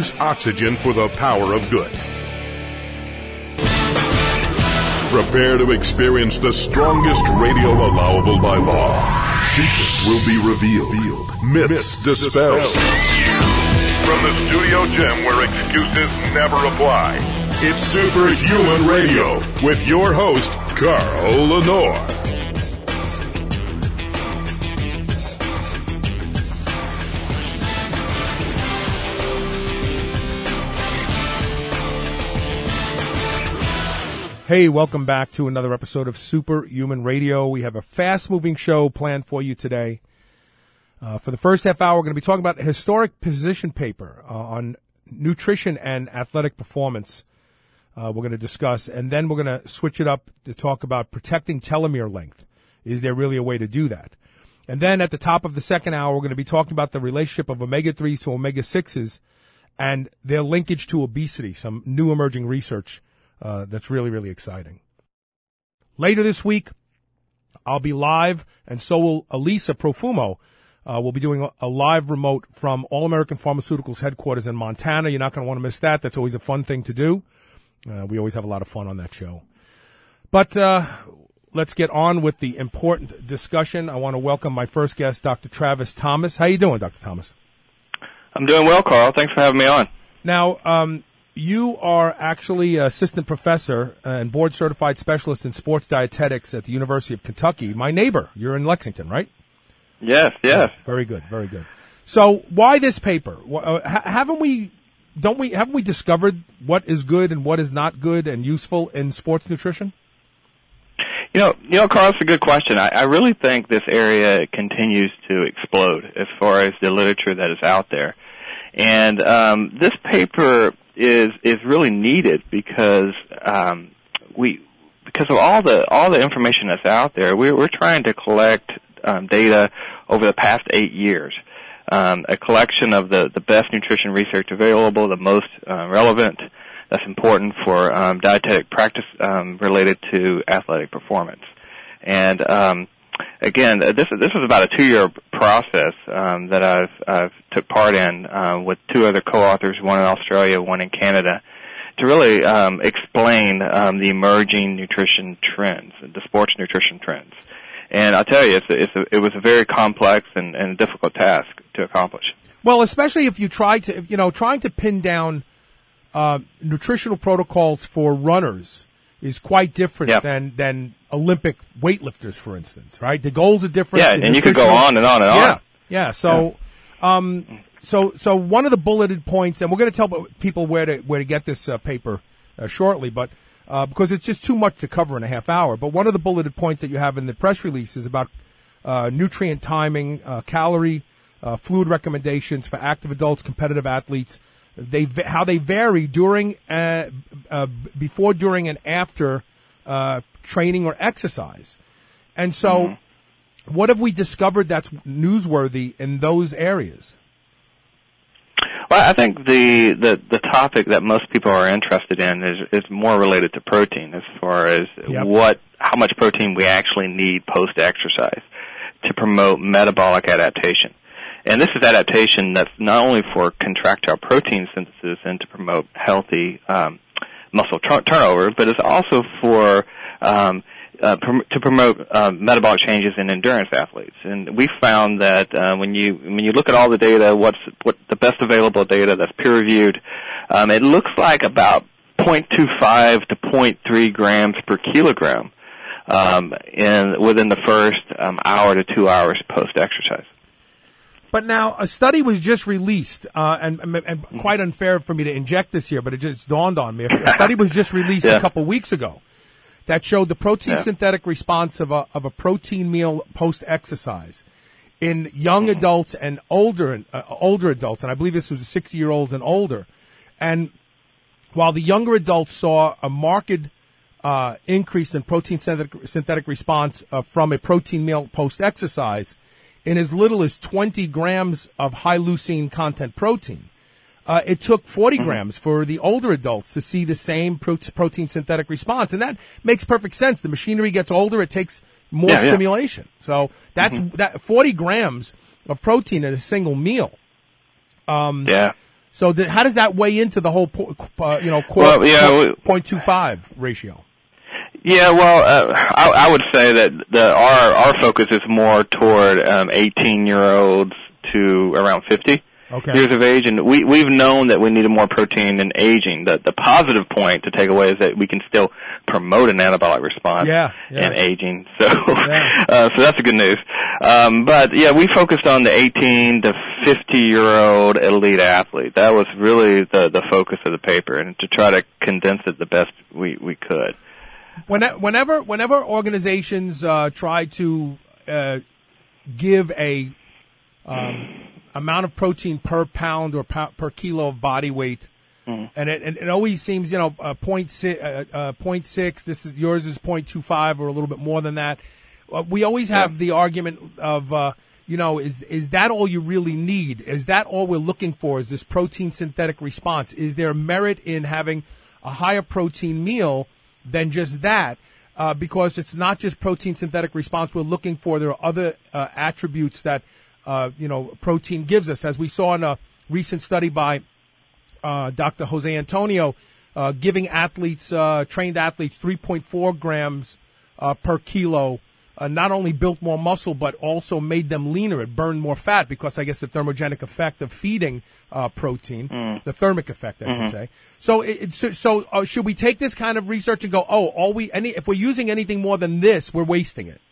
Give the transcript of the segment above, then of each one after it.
Oxygen for the power of good. Prepare to experience the strongest radio allowable by law. Secrets will be revealed. Myths dispelled. From the studio gym where excuses never apply, it's Superhuman Radio with your host, Carl Lenore. Hey, welcome back to another episode of Superhuman Radio. We have a fast-moving show planned for you today. For the first half hour, we're going to be talking about a historic position paper on nutrition and athletic performance. We're going to discuss, and then we're going to switch it up to talk about protecting telomere length. Is there really a way to do that? And then at the top of the second hour, we're going to be talking about the relationship of omega-3s to omega-6s and their linkage to obesity, some new emerging research that's really, really exciting. Later this week, I'll be live, and so will Elisa Profumo. We'll be doing a live remote from All American Pharmaceuticals headquarters in Montana. You're not going to want to miss that. That's always a fun thing to do. We always have a lot of fun on that show. But let's get on with the important discussion. I want to welcome my first guest, Dr. Travis Thomas. How you doing, Dr. Thomas? I'm doing well, Carl. Thanks for having me on. Now, you are actually assistant professor and board-certified specialist in sports dietetics at the University of Kentucky. My neighbor. You're in Lexington, right? Yes. Oh, very good, very good. So why this paper? Haven't we discovered what is good and what is not good and useful in sports nutrition? You know, Carl, it's a good question. I really think this area continues to explode as far as the literature that is out there. And this paper is really needed because because of all the information that's out there. We're trying to collect data over the past 8 years, a collection of the best nutrition research available, the most relevant, that's important for dietetic practice related to athletic performance. And again, this was about a 2-year process that I've took part in with 2 other co-authors, one in Australia, one in Canada, to really explain the emerging nutrition trends, the sports nutrition trends. And I'll tell you, it was a very complex and difficult task to accomplish. Well, especially if you trying to pin down nutritional protocols for runners is quite different than Olympic weightlifters, for instance, right? The goals are different. Yeah, and you could go on and on and on. Yeah. So, so one of the bulleted points, and we're going to tell people where to get this paper shortly, but because it's just too much to cover in a half hour. But one of the bulleted points that you have in the press release is about nutrient timing, calorie, fluid recommendations for active adults, competitive athletes. How they vary during, before, during, and after training or exercise. And so, what have we discovered that's newsworthy in those areas? Well, I think the topic that most people are interested in is more related to protein, as far as how much protein we actually need post-exercise to promote metabolic adaptation. And this is adaptation that's not only for contractile protein synthesis and to promote healthy muscle turnover, but it's also for to promote metabolic changes in endurance athletes. And we found that when you look at all the data, what the best available data that's peer reviewed, it looks like about 0.25 to 0.3 grams per kilogram within the first hour to 2 hours post exercise. But now a study was just released, and quite unfair for me to inject this here, but it just dawned on me. A study was just released a couple weeks ago that showed the protein synthetic response of a protein meal post exercise in young adults and older adults, and I believe this was 60-year-olds and older. And while the younger adults saw a marked increase in protein synthetic response from a protein meal post exercise, in as little as 20 grams of high leucine content protein. It took 40 grams for the older adults to see the same protein synthetic response. And that makes perfect sense. The machinery gets older. It takes more stimulation. So that's that 40 grams of protein in a single meal. So how does that weigh into the whole, 0.25 ratio? Yeah, well, I would say that our focus is more toward 18-year-olds to around 50 years of age, and we've known that we needed more protein in aging. The positive point to take away is that we can still promote an anabolic response in aging, so so that's the good news. But yeah, we focused on the 18 to 50-year-old elite athlete. That was really the focus of the paper, and to try to condense it the best we could. Whenever organizations try to give a amount of protein per pound or per kilo of body weight, and it always seems 0.6. This is yours is 0.25 or a little bit more than that. We always have the argument of is that all you really need? Is that all we're looking for? Is this protein synthetic response? Is there merit in having a higher protein meal than just that? Because it's not just protein synthetic response we're looking for. There are other attributes that protein gives us, as we saw in a recent study by Dr. Jose Antonio, giving trained athletes 3.4 grams per kilo. Not only built more muscle, but also made them leaner. It burned more fat because I guess the thermogenic effect of feeding protein, the thermic effect, I should say. So, should we take this kind of research and go, if we're using anything more than this, we're wasting it?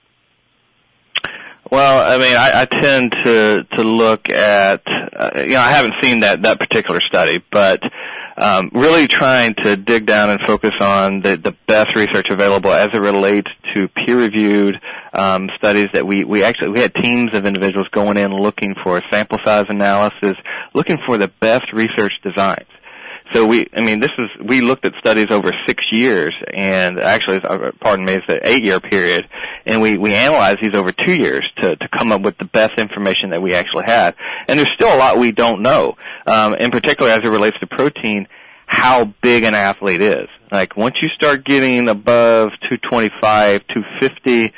Well, I mean, I tend to look at, I haven't seen that particular study, but really trying to dig down and focus on the best research available as it relates to peer-reviewed studies that we had teams of individuals going in looking for sample size analysis, looking for the best research designs. So we looked at studies over 6 years, and actually, pardon me, it's an 8-year period, and we analyzed these over 2 years to come up with the best information that we actually had. And there's still a lot we don't know, in particular as it relates to protein, how big an athlete is. Like, once you start getting above 225, 250,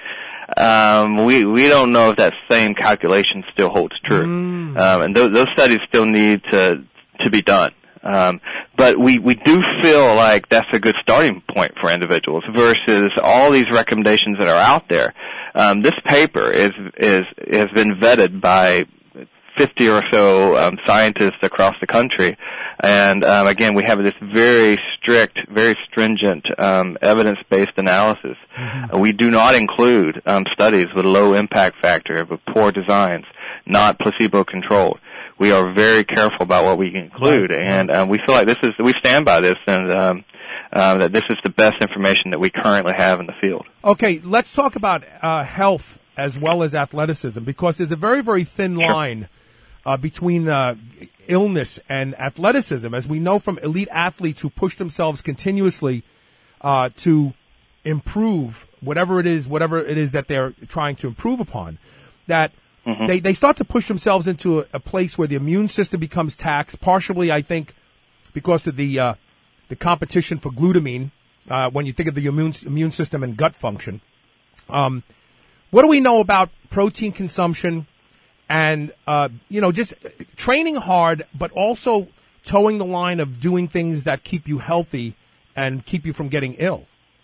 we don't know if that same calculation still holds true. And those studies still need to be done. But we do feel like that's a good starting point for individuals versus all these recommendations that are out there. This paper has been vetted by 50 or so scientists across the country, and again, we have this very strict, very stringent evidence-based analysis. We do not include studies with low impact factor, with poor designs, not placebo-controlled. We are very careful about what we include, and we feel like we stand by this, and that this is the best information that we currently have in the field. Okay, let's talk about health as well as athleticism, because there's a very, very thin line between illness and athleticism, as we know from elite athletes who push themselves continuously to improve whatever it is that they're trying to improve upon, that they start to push themselves into a place where the immune system becomes taxed, partially, I think, because of the competition for glutamine, when you think of the immune system and gut function. What do we know about protein consumption and, just training hard, but also towing the line of doing things that keep you healthy and keep you from getting ill?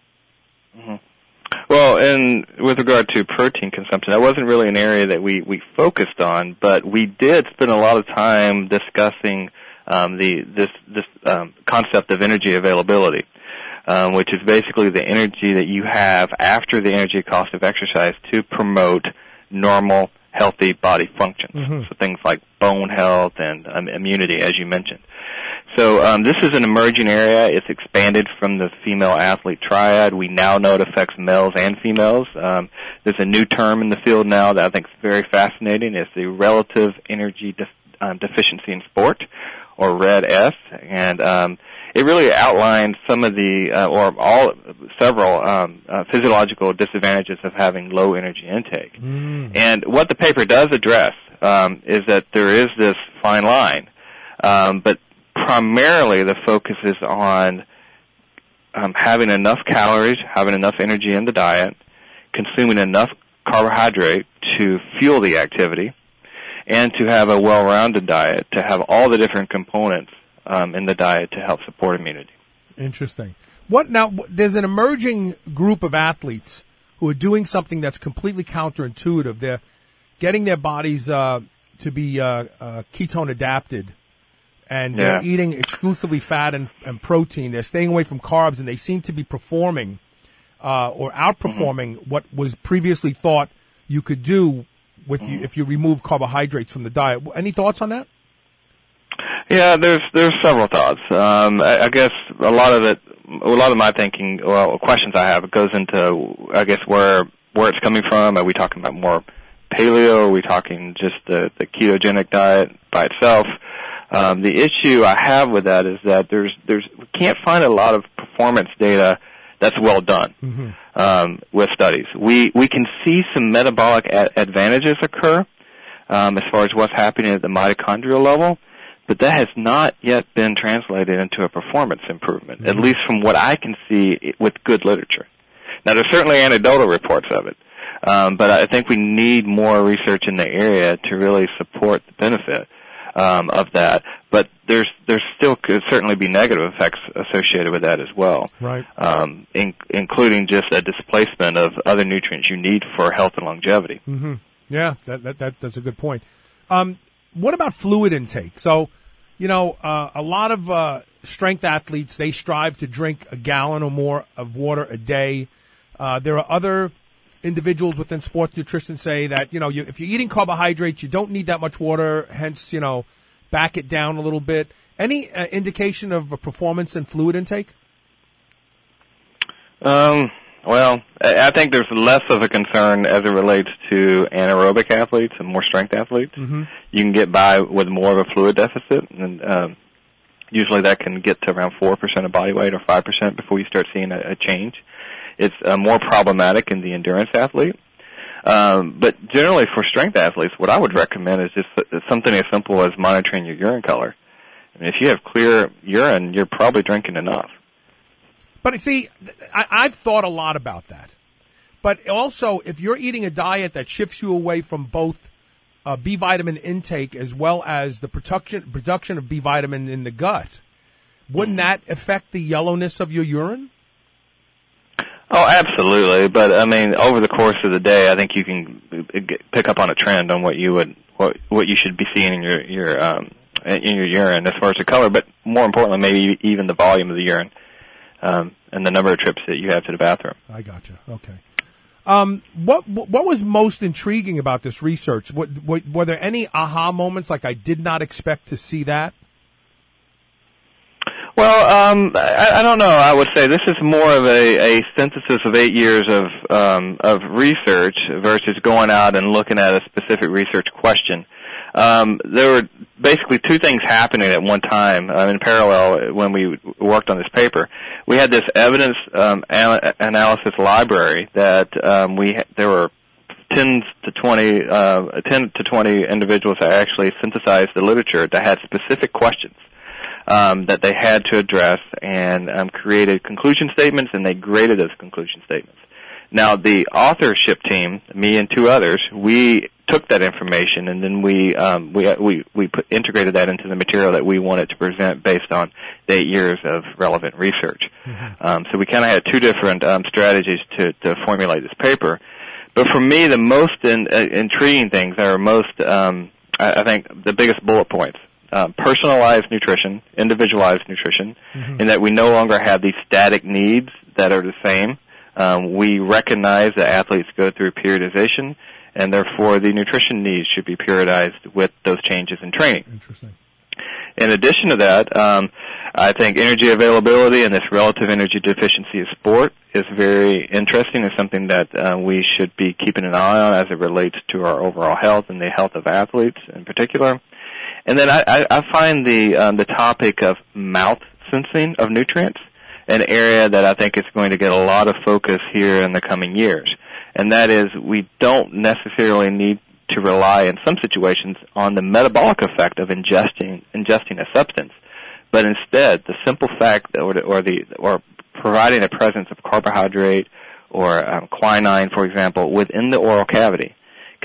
Well, and with regard to protein consumption, that wasn't really an area that we focused on, but we did spend a lot of time discussing this concept of energy availability, which is basically the energy that you have after the energy cost of exercise to promote normal, healthy body functions. So things like bone health and immunity, as you mentioned. So this is an emerging area. It's expanded from the female athlete triad. We now know it affects males and females. There's a new term in the field now that I think is very fascinating. It's the relative energy deficiency in sport, or RED-S, and it really outlines some of the several physiological disadvantages of having low energy intake. And what the paper does address is that there is this fine line, but primarily the focus is on having enough calories, having enough energy in the diet, consuming enough carbohydrate to fuel the activity, and to have a well-rounded diet, to have all the different components in the diet to help support immunity. Interesting. What now? There's an emerging group of athletes who are doing something that's completely counterintuitive. They're getting their bodies to be ketone adapted, and they're eating exclusively fat and protein. They're staying away from carbs, and they seem to be performing or outperforming what was previously thought you could do with you if you remove carbohydrates from the diet. Any thoughts on that? Yeah, there's several thoughts. I guess a lot of my thinking, questions I have, it goes into, I guess, where it's coming from. Are we talking about more paleo? Are we talking just the ketogenic diet by itself? The issue I have with that is that we can't find a lot of performance data that's well done with studies. We can see some metabolic advantages occur as far as what's happening at the mitochondrial level, but that has not yet been translated into a performance improvement, at least from what I can see with good literature. Now, there's certainly anecdotal reports of it, but I think we need more research in the area to really support the benefit of that. But there's still could certainly be negative effects associated with that as well, right? Including just a displacement of other nutrients you need for health and longevity. Mm-hmm. Yeah, that's a good point. What about fluid intake? So, a lot of strength athletes, they strive to drink a gallon or more of water a day. There are other individuals within sports nutrition say that, if you're eating carbohydrates, you don't need that much water, hence, back it down a little bit. Any indication of a performance in fluid intake? Well, I think there's less of a concern as it relates to anaerobic athletes and more strength athletes. Mm-hmm. You can get by with more of a fluid deficit, and usually that can get to around 4% of body weight or 5% before you start seeing a change. It's more problematic in the endurance athlete. But generally for strength athletes, what I would recommend is just something as simple as monitoring your urine color. I mean, if you have clear urine, you're probably drinking enough. But see, I've thought a lot about that. But also, if you're eating a diet that shifts you away from both B vitamin intake as well as the production of B vitamin in the gut, wouldn't that affect the yellowness of your urine? Oh, absolutely. But I mean, over the course of the day, I think you can pick up on a trend on what you should be seeing in your urine as far as the color, but more importantly, maybe even the volume of the urine. And the number of trips that you have to the bathroom. I gotcha. Okay. What was most intriguing about this research? Were there any aha moments, like I did not expect to see that? Well, I don't know. I would say this is more of a synthesis of 8 years of research versus going out and looking at a specific research question. There were basically two things happening at one time in parallel when we worked on this paper. We had this evidence analysis library that there were 10 to 20 individuals that actually synthesized the literature that had specific questions that they had to address, and created conclusion statements, and they graded those conclusion statements. Now, the authorship team, me and two others, we took that information and then we integrated that into the material that we wanted to present based on the 8 years of relevant research. Mm-hmm. So we kind of had two different strategies to formulate this paper. But for me, the most intriguing things are I think the biggest bullet points. Personalized nutrition, individualized nutrition, mm-hmm. in that we no longer have these static needs that are the same. We recognize that athletes go through periodization, and therefore the nutrition needs should be periodized with those changes in training. Interesting. In addition to that, I think energy availability and this relative energy deficiency of sport is very interesting and something that we should be keeping an eye on as it relates to our overall health and the health of athletes in particular. And then I find the topic of mouth sensing of nutrients an area that I think is going to get a lot of focus here in the coming years. And that is, we don't necessarily need to rely in some situations on the metabolic effect of ingesting a substance, but instead the simple fact or providing a presence of carbohydrate or quinine, for example, within the oral cavity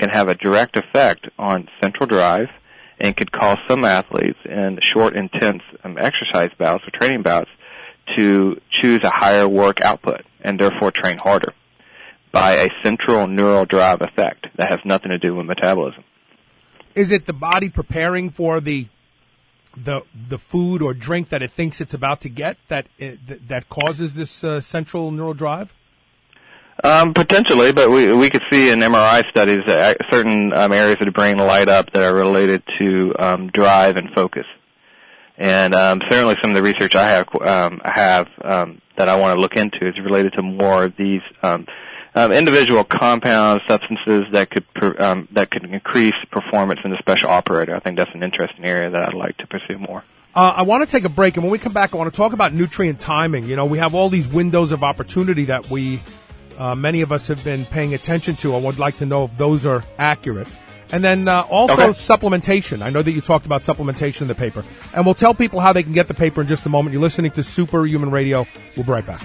can have a direct effect on central drive and could cause some athletes in short, intense exercise bouts or training bouts to choose a higher work output and therefore train harder by a central neural drive effect that has nothing to do with metabolism. Is it the body preparing for the food or drink that it thinks it's about to get that causes this central neural drive? Potentially, but we could see in MRI studies that certain areas of the brain light up that are related to drive and focus. And certainly some of the research I have that I want to look into is related to more of these individual compounds, substances that could increase performance in the special operator. I think that's an interesting area that I'd like to pursue more. I want to take a break, and when we come back, I want to talk about nutrient timing. You know, we have all these windows of opportunity that many of us have been paying attention to. I would like to know if those are accurate. And then also supplementation. I know that you talked about supplementation in the paper. And we'll tell people how they can get the paper in just a moment. You're listening to Superhuman Radio. We'll be right back.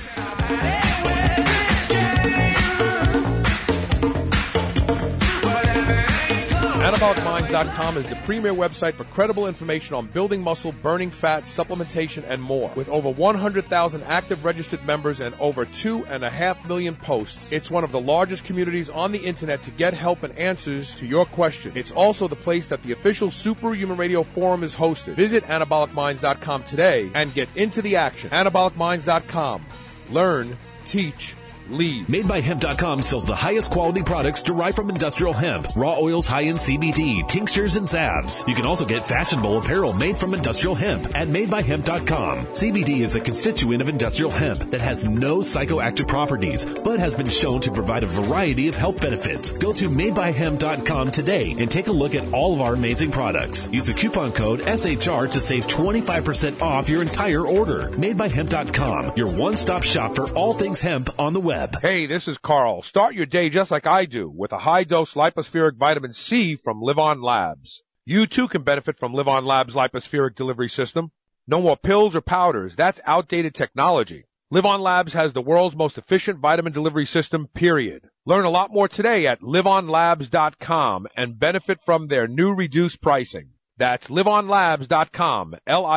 AnabolicMinds.com is the premier website for credible information on building muscle, burning fat, supplementation, and more. With over 100,000 active registered members and over 2.5 million posts, it's one of the largest communities on the internet to get help and answers to your questions. It's also the place that the official Superhuman Radio Forum is hosted. Visit AnabolicMinds.com today and get into the action. AnabolicMinds.com. Learn, teach, lead. MadeByHemp.com sells the highest quality products derived from industrial hemp, raw oils high in CBD, tinctures, and salves. You can also get fashionable apparel made from industrial hemp at MadeByHemp.com. CBD is a constituent of industrial hemp that has no psychoactive properties, but has been shown to provide a variety of health benefits. Go to MadeByHemp.com today and take a look at all of our amazing products. Use the coupon code SHR to save 25% off your entire order. MadeByHemp.com, your one-stop shop for all things hemp on the web. Hey, this is Carl. Start your day just like I do with a high-dose lipospheric vitamin C from Live On Labs. You too can benefit from Live On Labs' lipospheric delivery system. No more pills or powders. That's outdated technology. Live On Labs has the world's most efficient vitamin delivery system, period. Learn a lot more today at liveonlabs.com and benefit from their new reduced pricing. That's liveonlabs.com,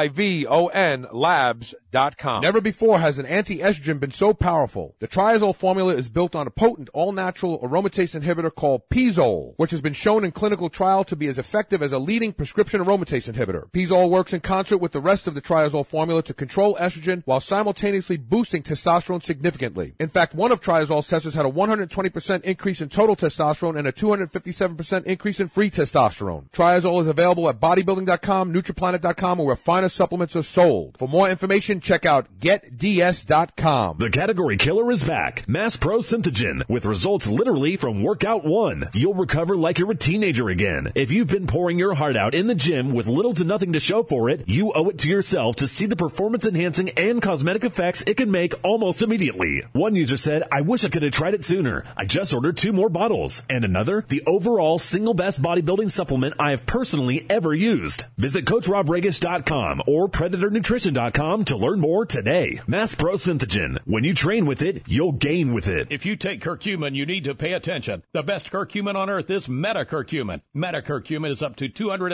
Livon labs.com. Never before has an anti-estrogen been so powerful. The triazole formula is built on a potent all-natural aromatase inhibitor called Pizole, which has been shown in clinical trial to be as effective as a leading prescription aromatase inhibitor. Pizole works in concert with the rest of the triazole formula to control estrogen while simultaneously boosting testosterone significantly. In fact, one of triazole's testers had a 120% increase in total testosterone and a 257% increase in free testosterone. Triazole is available at bodybuilding.com, nutriplanet.com, or where finer supplements are sold. For more information, check out getds.com. The category killer is back. Mass Pro Synthogen, with results literally from workout one. You'll recover like you're a teenager again. If you've been pouring your heart out in the gym with little to nothing to show for it, you owe it to yourself to see the performance-enhancing and cosmetic effects it can make almost immediately. One user said, I wish I could have tried it sooner. I just ordered 2 more bottles. And another, the overall single best bodybuilding supplement I have personally ever used. Visit CoachRobRegish.com or PredatorNutrition.com to learn more today. Mass Pro Synthogen. When you train with it, you'll gain with it. If you take curcumin, you need to pay attention. The best curcumin on earth is metacurcumin. Metacurcumin is up to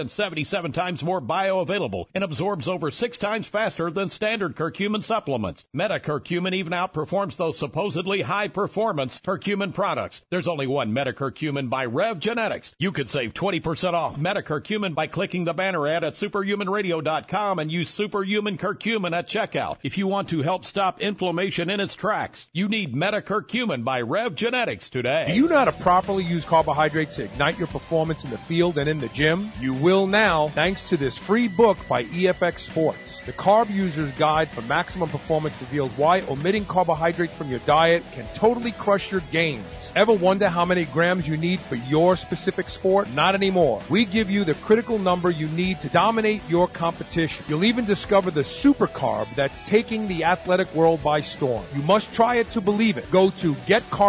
277 times more bioavailable and absorbs over 6 times faster than standard curcumin supplements. Metacurcumin even outperforms those supposedly high-performance curcumin products. There's only one metacurcumin by Rev Genetics. You could save 20% off metacurcumin by clicking the banner ad at superhumanradio.com and use Superhuman Curcumin at checkout. If you want to help stop inflammation in its tracks, you need Metacurcumin by Rev Genetics today. Do you know how to properly use carbohydrates to ignite your performance in the field and in the gym? You will now, thanks to this free book by EFX Sports. The Carb User's Guide for Maximum Performance reveals why omitting carbohydrates from your diet can totally crush your gains. Ever wonder how many grams you need for your specific sport? Not anymore. We give you the critical number you need to dominate your competition. You'll even discover the super carb that's taking the athletic world by storm. You must try it to believe it. Go to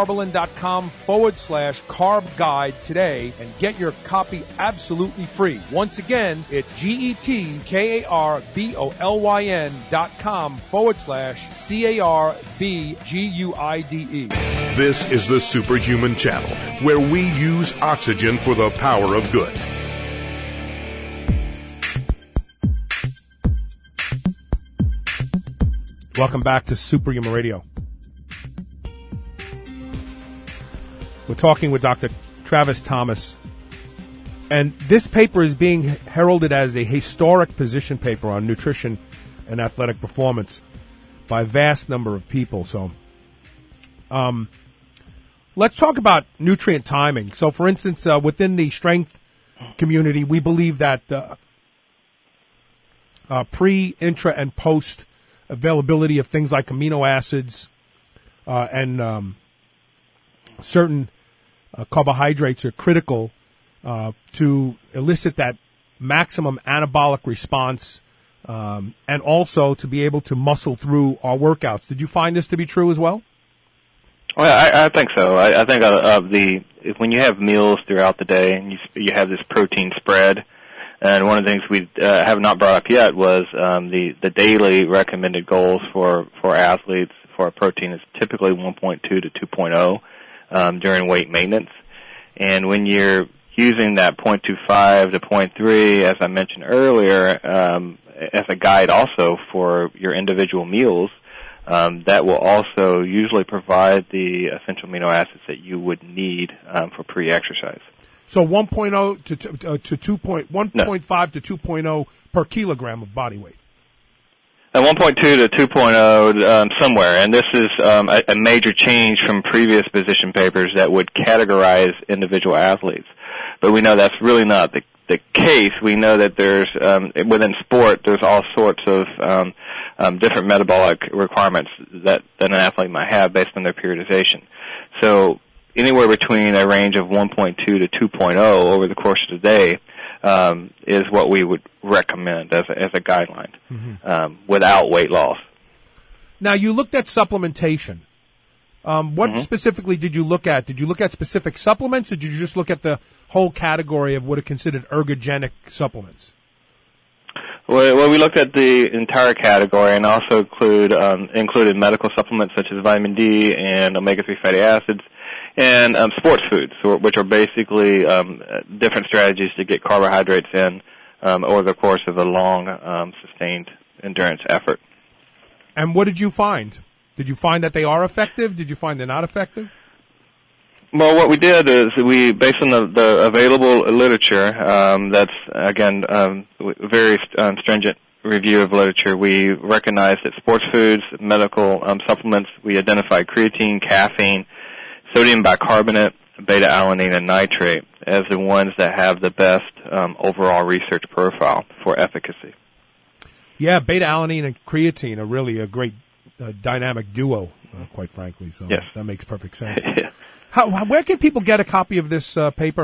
getcarbolin.com/carb guide today and get your copy absolutely free. Once again, it's GETKARBOLYN.com/CARBGUIDE. This is the Superhuman Channel, where we use oxygen for the power of good. Welcome back to Superhuman Radio. We're talking with Dr. Travis Thomas. And this paper is being heralded as a historic position paper on nutrition and athletic performance by a vast number of people. So, let's talk about nutrient timing. So, for instance, within the strength community, we believe that pre, intra, and post availability of things like amino acids and certain carbohydrates are critical to elicit that maximum anabolic response and also to be able to muscle through our workouts. Did you find this to be true as well? Well, I think so. I think when you have meals throughout the day and you have this protein spread, and one of the things we have not brought up yet was the daily recommended goals for athletes for a protein is typically 1.2 to 2.0 during weight maintenance. And when you're using that 0.25 to 0.3, as I mentioned earlier, as a guide also for your individual meals, that will also usually provide the essential amino acids that you would need for pre-exercise. So 1.0 to 1.5 to 2.0 per kilogram of body weight. 1.2 to 2.0 somewhere, and this is a major change from previous position papers that would categorize individual athletes. But we know that's really not the case. We know that there's within sport there's all sorts of different metabolic requirements that an athlete might have based on their periodization. So anywhere between a range of 1.2 to 2.0 over the course of the day is what we would recommend as a guideline without weight loss. Now, you looked at supplementation. What specifically did you look at? Did you look at specific supplements, or did you just look at the whole category of what are considered ergogenic supplements? Well, we looked at the entire category and also included medical supplements such as vitamin D and omega-3 fatty acids, and sports foods, which are basically different strategies to get carbohydrates in over the course of a long, sustained endurance effort. And what did you find? Did you find that they are effective? Did you find they're not effective? Well, what we did is based on the available literature, that's, again, very stringent review of literature, we recognized that sports foods, medical supplements, we identified creatine, caffeine, sodium bicarbonate, beta-alanine, and nitrate as the ones that have the best overall research profile for efficacy. Yeah, beta-alanine and creatine are really a great dynamic duo, quite frankly. So yes. That makes perfect sense. Where can people get a copy of this paper?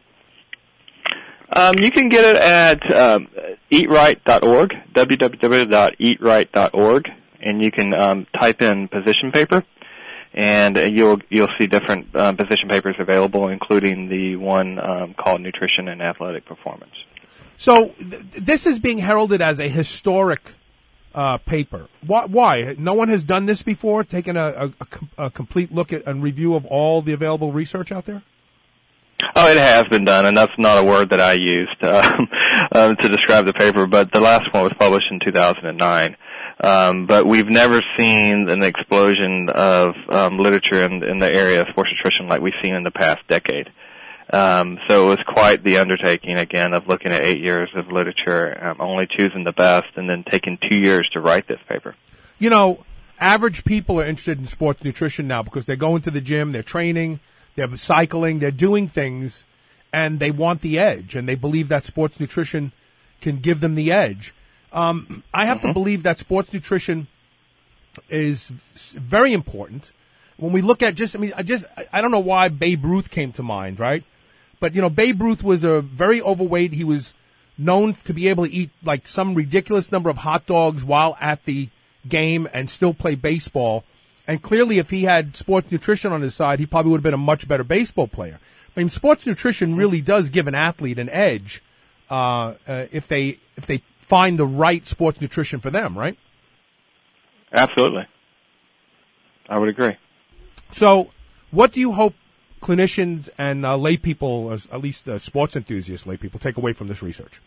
You can get it at eatright.org, www.eatright.org, and you can type in position paper. And you'll see different position papers available, including the one called Nutrition and Athletic Performance. So this is being heralded as a historic paper. Why? No one has done this before, taken a complete look at and review of all the available research out there? Oh, it has been done, and that's not a word that I used to describe the paper, but the last one was published in 2009. But we've never seen an explosion of literature in the area of sports nutrition like we've seen in the past decade. So it was quite the undertaking, again, of looking at 8 years of literature, only choosing the best, and then taking 2 years to write this paper. You know, average people are interested in sports nutrition now because they're going to the gym, they're training, they're cycling, they're doing things, and they want the edge, and they believe that sports nutrition can give them the edge. I have to believe that sports nutrition is very important. When we look at I don't know why Babe Ruth came to mind, right? But, you know, Babe Ruth was a very overweight. He was known to be able to eat like some ridiculous number of hot dogs while at the game and still play baseball. And clearly, if he had sports nutrition on his side, he probably would have been a much better baseball player. I mean, sports nutrition really does give an athlete an edge if they find the right sports nutrition for them, right? Absolutely. I would agree. So What do you hope clinicians and lay people, at least sports enthusiasts, lay people, take away from this research?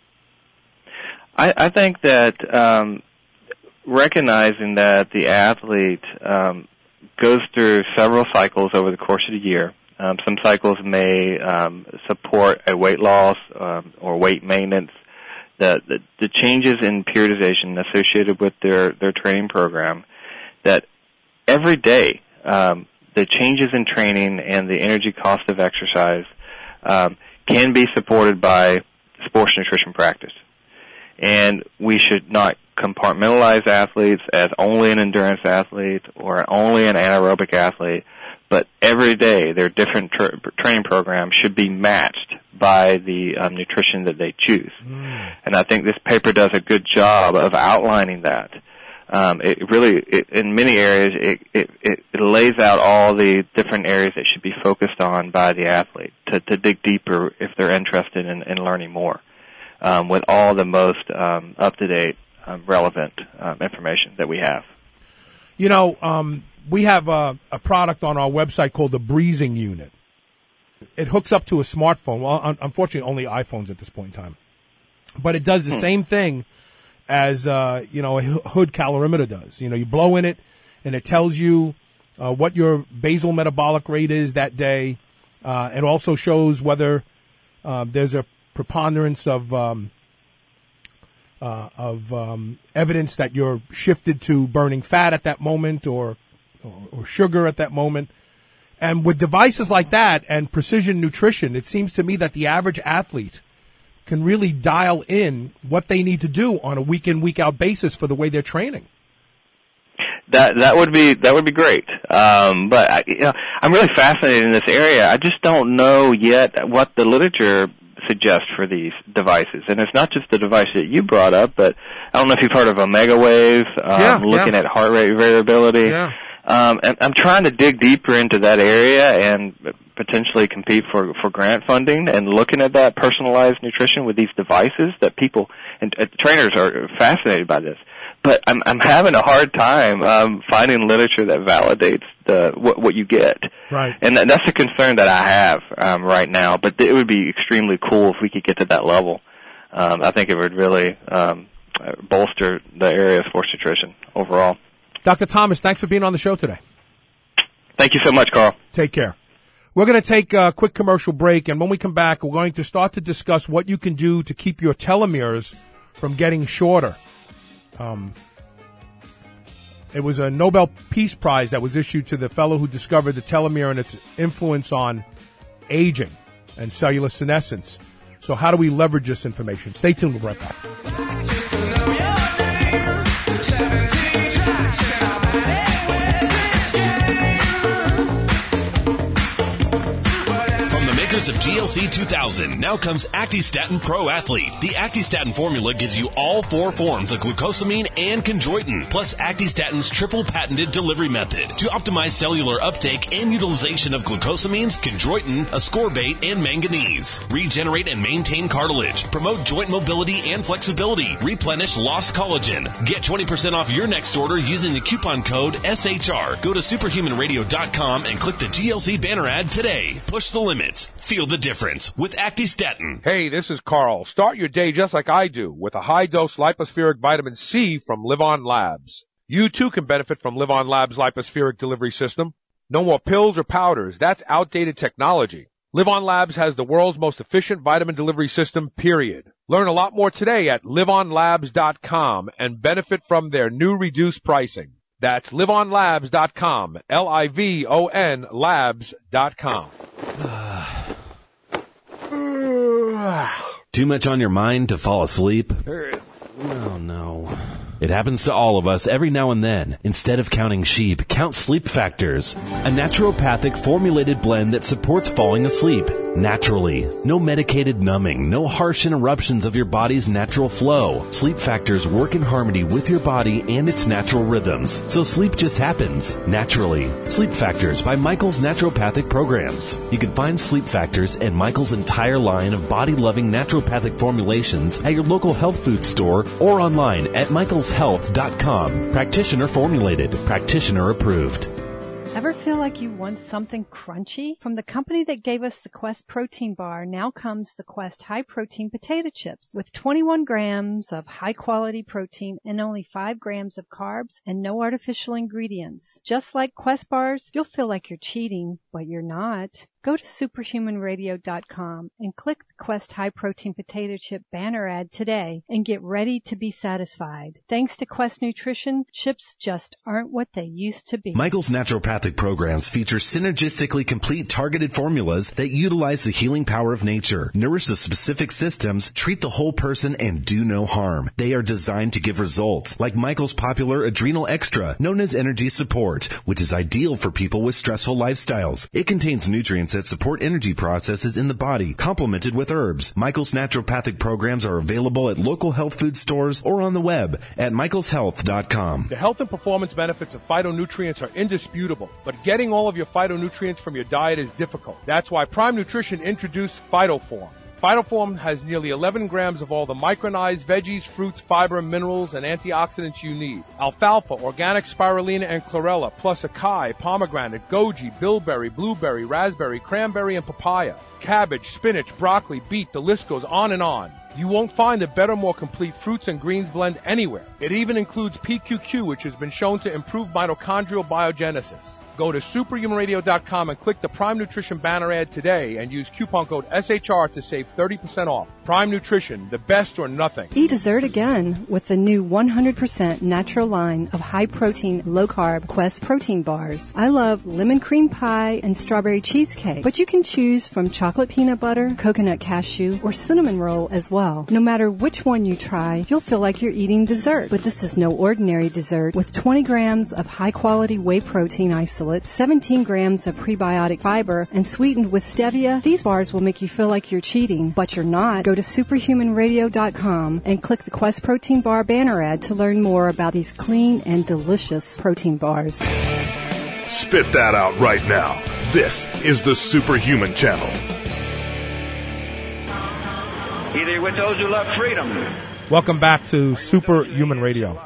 I think that recognizing that the athlete goes through several cycles over the course of the year. Some cycles may support a weight loss or weight maintenance. The changes in periodization associated with their training program, that every day the changes in training and the energy cost of exercise can be supported by sports nutrition practice. And we should not compartmentalize athletes as only an endurance athlete or only an anaerobic athlete, but every day their different training programs should be matched by the nutrition that they choose. And I think this paper does a good job of outlining that. In many areas, it lays out all the different areas that should be focused on by the athlete to dig deeper if they're interested in learning more, with all the most up-to-date, relevant information that we have. You know, we have a product on our website called the Breezing Unit. It hooks up to a smartphone. Well, unfortunately, only iPhones at this point in time. But it does the same thing as, a hood calorimeter does. You know, you blow in it, and it tells you what your basal metabolic rate is that day. It also shows whether there's a preponderance of evidence that you're shifted to burning fat at that moment or sugar at that moment. And with devices like that and precision nutrition, it seems to me that the average athlete can really dial in what they need to do on a week in, week out basis for the way they're training. That would be great. But I'm really fascinated in this area. I just don't know yet what the literature suggests for these devices. And it's not just the device that you brought up, but I don't know if you've heard of Omega Wave, looking at heart rate variability. Yeah. And I'm trying to dig deeper into that area and potentially compete for grant funding and looking at that personalized nutrition with these devices that people and trainers are fascinated by this. But I'm having a hard time finding literature that validates what you get. Right. And that's a concern that I have right now. But it would be extremely cool if we could get to that level. I think it would really bolster the area of sports nutrition overall. Dr. Thomas, thanks for being on the show today. Thank you so much, Carl. Take care. We're going to take a quick commercial break, and when we come back, we're going to start to discuss what you can do to keep your telomeres from getting shorter. It was a Nobel Peace Prize that was issued to the fellow who discovered the telomere and its influence on aging and cellular senescence. So how do we leverage this information? Stay tuned. We'll be right back. Of GLC 2000, now comes Actistatin Pro Athlete. The Actistatin formula gives you all 4 forms of glucosamine and chondroitin, plus Actistatin's triple patented delivery method to optimize cellular uptake and utilization of glucosamines, chondroitin, ascorbate, and manganese. Regenerate and maintain cartilage, promote joint mobility and flexibility, replenish lost collagen. Get 20% off your next order using the coupon code SHR. Go to superhumanradio.com and click the GLC banner ad today. Push the limits. Feel the difference with Actistatin. Hey, this is Carl. Start your day just like I do with a high-dose lipospheric vitamin C from Livon Labs. You, too, can benefit from Livon Labs' lipospheric delivery system. No more pills or powders. That's outdated technology. Livon Labs has the world's most efficient vitamin delivery system, period. Learn a lot more today at livonlabs.com and benefit from their new reduced pricing. That's livonlabs.com, Livon labs.com. Too much on your mind to fall asleep? Oh, no. It happens to all of us every now and then. Instead of counting sheep, count Sleep Factors, a naturopathic formulated blend that supports falling asleep naturally. No medicated numbing, no harsh interruptions of your body's natural flow. Sleep Factors work in harmony with your body and its natural rhythms, so sleep just happens naturally. Sleep Factors by Michael's Naturopathic Programs. You can find Sleep Factors and Michael's entire line of body-loving naturopathic formulations at your local health food store or online at michaelshealth.com. Practitioner formulated, practitioner approved. Ever feel like you want something crunchy? From the company that gave us the Quest protein bar, now comes the Quest high protein potato chips with 21 grams of high quality protein and only 5 grams of carbs and no artificial ingredients. Just like Quest bars, you'll feel like you're cheating, but you're not. Go to superhumanradio.com and click the Quest high protein potato chip banner ad today and get ready to be satisfied. Thanks to Quest Nutrition, chips just aren't what they used to be. Michael's naturopathic programs feature synergistically complete targeted formulas that utilize the healing power of nature, nourish the specific systems, treat the whole person, and do no harm. They are designed to give results, like Michael's popular Adrenal Extra, known as Energy Support, which is ideal for people with stressful lifestyles. It contains nutrients that support energy processes in the body, complemented with herbs. Michael's naturopathic programs are available at local health food stores or on the web at michaelshealth.com. The health and performance benefits of phytonutrients are indisputable, but getting all of your phytonutrients from your diet is difficult. That's why Prime Nutrition introduced PhytoForm. PhytoForm has nearly 11 grams of all the micronized veggies, fruits, fiber, minerals, and antioxidants you need. Alfalfa, organic spirulina, and chlorella, plus acai, pomegranate, goji, bilberry, blueberry, raspberry, cranberry, and papaya. Cabbage, spinach, broccoli, beet, the list goes on and on. You won't find a better, more complete fruits and greens blend anywhere. It even includes PQQ, which has been shown to improve mitochondrial biogenesis. Go to superhumanradio.com and click the Prime Nutrition banner ad today and use coupon code SHR to save 30% off. Prime Nutrition, the best or nothing. Eat dessert again with the new 100% natural line of high-protein, low-carb Quest protein bars. I love lemon cream pie and strawberry cheesecake, but you can choose from chocolate peanut butter, coconut cashew, or cinnamon roll as well. No matter which one you try, you'll feel like you're eating dessert. But this is no ordinary dessert. With 20 grams of high-quality whey protein isolate, 17 grams of prebiotic fiber, and sweetened with stevia, these bars will make you feel like you're cheating, but you're not. Go to superhumanradio.com and click the Quest Protein Bar banner ad to learn more about these clean and delicious protein bars. Spit that out right now. This is the Superhuman Channel. Either with those who love freedom. Welcome back to Superhuman Radio.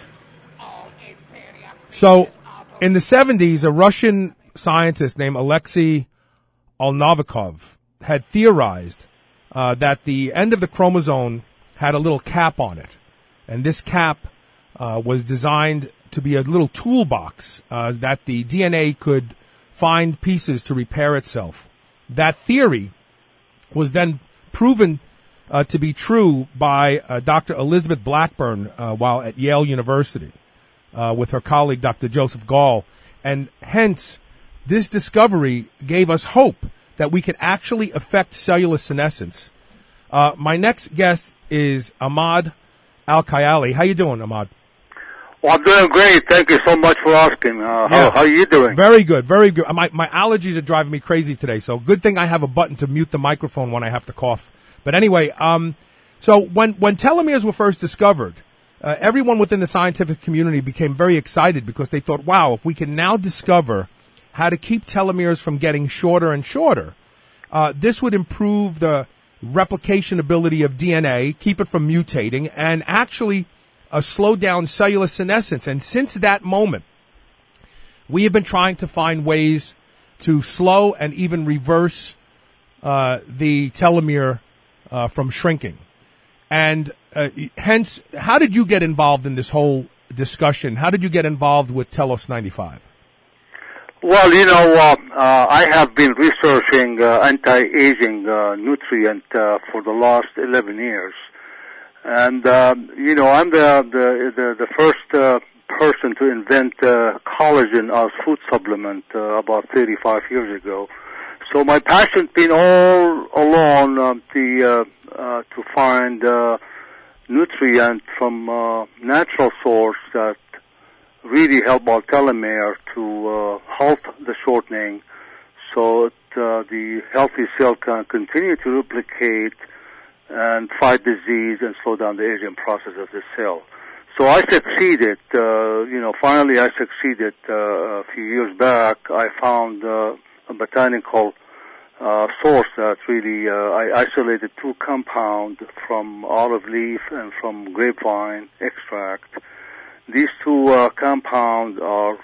So, in the 70s, a Russian scientist named Alexei Alnovikov had theorized that the end of the chromosome had a little cap on it. And this cap was designed to be a little toolbox that the DNA could find pieces to repair itself. That theory was then proven to be true by Dr. Elizabeth Blackburn while at Yale University with her colleague Dr. Joseph Gall. And hence, this discovery gave us hope that we could actually affect cellular senescence. My next guest is Ahmad Al-Kayali. How you doing, Ahmad? Well, I'm doing great. Thank you so much for asking. How are you doing? Very good, very good. My allergies are driving me crazy today, so good thing I have a button to mute the microphone when I have to cough. But anyway, so when telomeres were first discovered, everyone within the scientific community became very excited because they thought, wow, if we can now discover how to keep telomeres from getting shorter and shorter, this would improve the replication ability of DNA, keep it from mutating, and actually slow down cellular senescence. And since that moment, we have been trying to find ways to slow and even reverse the telomere from shrinking. And hence, how did you get involved in this whole discussion? How did you get involved with Telos 95? Well, I have been researching anti-aging nutrient for the last 11 years. And, I'm the first person to invent collagen as food supplement about 35 years ago. So my passion's been all along to find nutrient from natural source that really help our telomere to halt the shortening so that the healthy cell can continue to replicate and fight disease and slow down the aging process of the cell. So I succeeded, finally I succeeded a few years back. I found a botanical source that really, I isolated 2 compounds from olive leaf and from grapevine extract. These 2 compounds are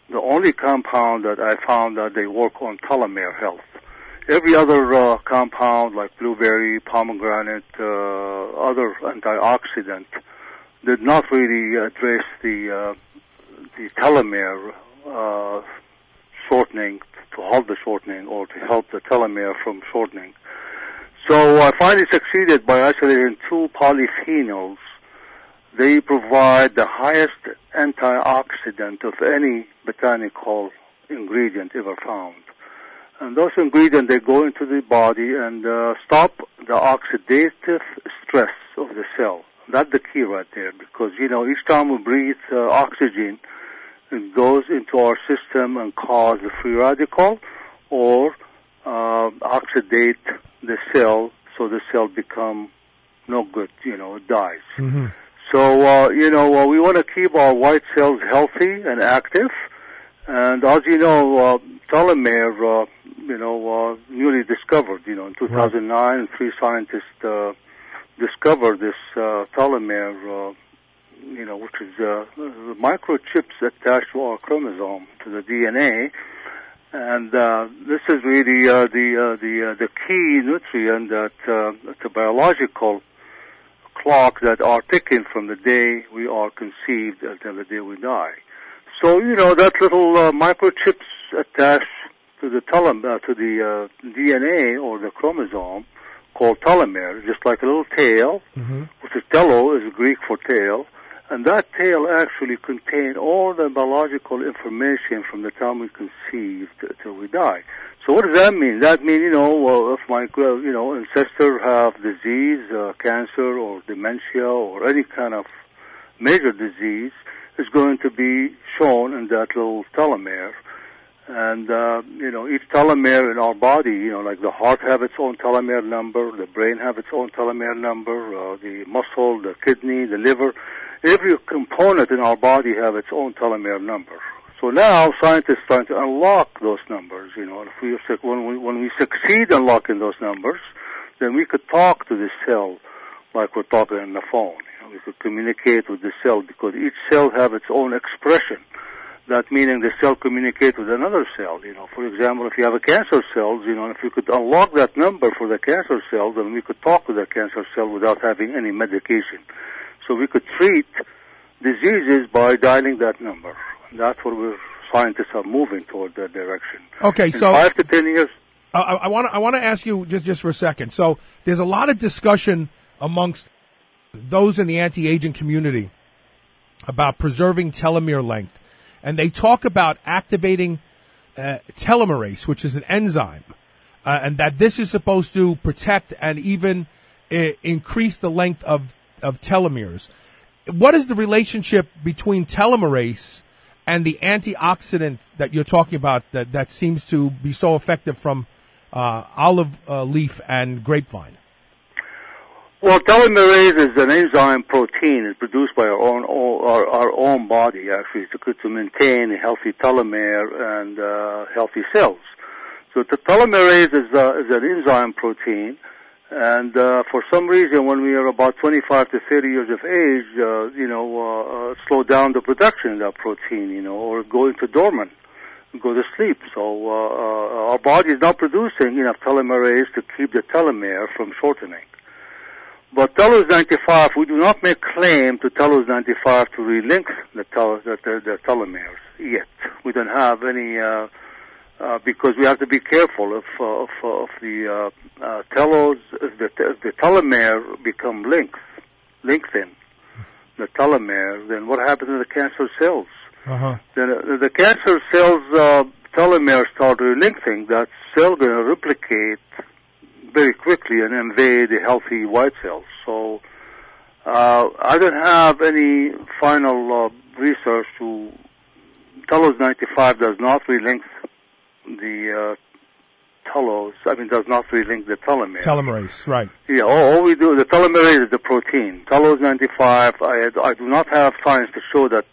the only compound that I found that they work on telomere health. Every other compound, like blueberry, pomegranate, other antioxidant, did not really address the telomere shortening, to halt the shortening or to help the telomere from shortening. So I finally succeeded by isolating 2 polyphenols. They provide the highest antioxidant of any botanical ingredient ever found. And those ingredients, they go into the body and stop the oxidative stress of the cell. That's the key right there, because, each time we breathe oxygen, it goes into our system and cause a free radical or oxidate the cell, so the cell become no good, it dies. Mm-hmm. So, we want to keep our white cells healthy and active. And as you know, telomere, newly discovered, in 2009, 3 scientists discovered this telomere, which is microchips attached to our chromosome, to the DNA. And this is really the key nutrient that it's a biological clock that are ticking from the day we are conceived until the day we die. So that little microchips attached to the DNA or the chromosome, called telomere, just like a little tail, which is telo is Greek for tail, and that tail actually contains all the biological information from the time we conceived till we die. So what does that mean? That means, if my, ancestor have disease, cancer or dementia or any kind of major disease, is going to be shown in that little telomere. And, each telomere in our body, like the heart have its own telomere number, the brain have its own telomere number, the muscle, the kidney, the liver, every component in our body have its own telomere number. So now scientists are trying to unlock those numbers, if when we succeed unlocking those numbers, then we could talk to the cell like we're talking on the phone. We could communicate with the cell because each cell have its own expression. That meaning the cell communicates with another cell. For example, if you have a cancer cell, if you could unlock that number for the cancer cell, then we could talk to the cancer cell without having any medication. So we could treat diseases by dialing that number. That's what scientists are moving toward that direction. Okay, in 5 to 10 years. I want to ask you just for a second. So there's a lot of discussion amongst those in the anti-aging community about preserving telomere length. And they talk about activating telomerase, which is an enzyme, and that this is supposed to protect and even increase the length of telomeres. What is the relationship between telomerase and the antioxidant that you're talking about that seems to be so effective from olive leaf and grapevine? Well, telomerase is an enzyme protein. It's produced by our own body, actually, to maintain a healthy telomere and healthy cells. So the telomerase is an enzyme protein, and for some reason, when we are about 25 to 30 years of age, slow down the production of that protein, or go into dormant, go to sleep. So our body is not producing enough telomerase to keep the telomere from shortening. But Telus 95, we do not make claim to Telus 95 to relink the telomeres yet. We don't have any, because we have to be careful if the telos, if the telomere become lengthen the telomere, then what happens to the cancer cells? Then the cancer cells telomere start relinking. That cell going to replicate very quickly and invade the healthy white cells. So I don't have any final research to Telus 95 does not relink the does not relink the telomere. Telomerase, right. Yeah, all we do, the telomerase is the protein. Telus 95, I do not have science to show that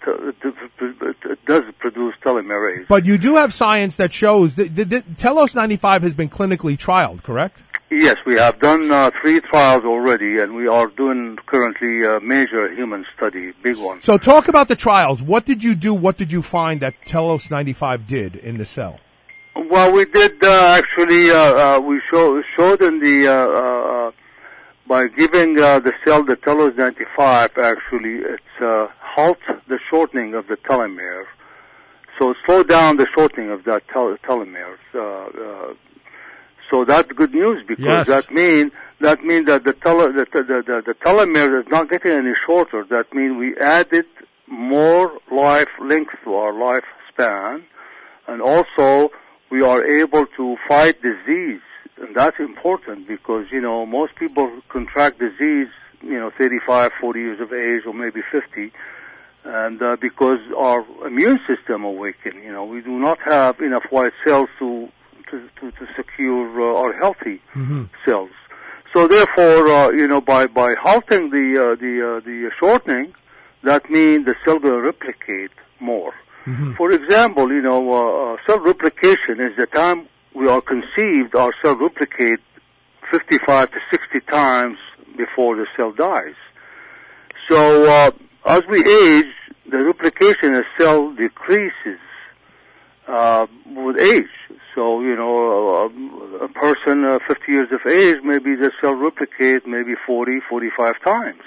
it does produce telomerase. But you do have science that shows that Telus 95 has been clinically trialed, correct? Yes, we have done 3 trials already, and we are doing currently a major human study, big one. So talk about the trials. What did you do? What did you find that Telos 95 did in the cell? Well, we did actually. We showed in the by giving the cell the Telos 95. Actually, it's halt the shortening of the telomere. So slow down the shortening of that telomeres. So that's good news because that means that the telomere is not getting any shorter. That means we added more life length to our lifespan, and also we are able to fight disease, and that's important because most people contract disease 35, 40 years of age, or maybe 50. And because our immune system awaken, we do not have enough white cells to secure our healthy cells. So therefore, by halting the shortening, that means the cell will replicate more. For example, cell replication is the time we are conceived. Our cell replicate 55 to 60 times before the cell dies. So as we age, the replication of cell decreases with age. So, a person 50 years of age, maybe the cell replicate maybe 40, 45 times.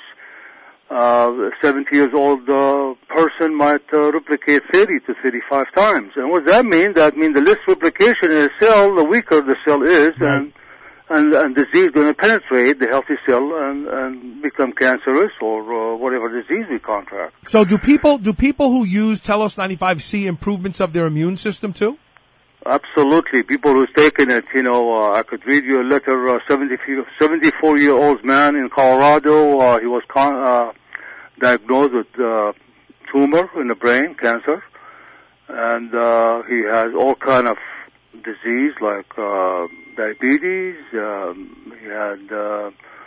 70 years old person might replicate 30 to 35 times. And what does that mean? That means the less replication in a cell, the weaker the cell is, and disease going to penetrate the healthy cell and become cancerous or whatever disease we contract. So do people who use Telos 95 see improvements of their immune system too? Absolutely. People who's taken it, I could read you a letter, 74-year-old man in Colorado, he was diagnosed with tumor in the brain, cancer, and he has all kind of disease like diabetes, he had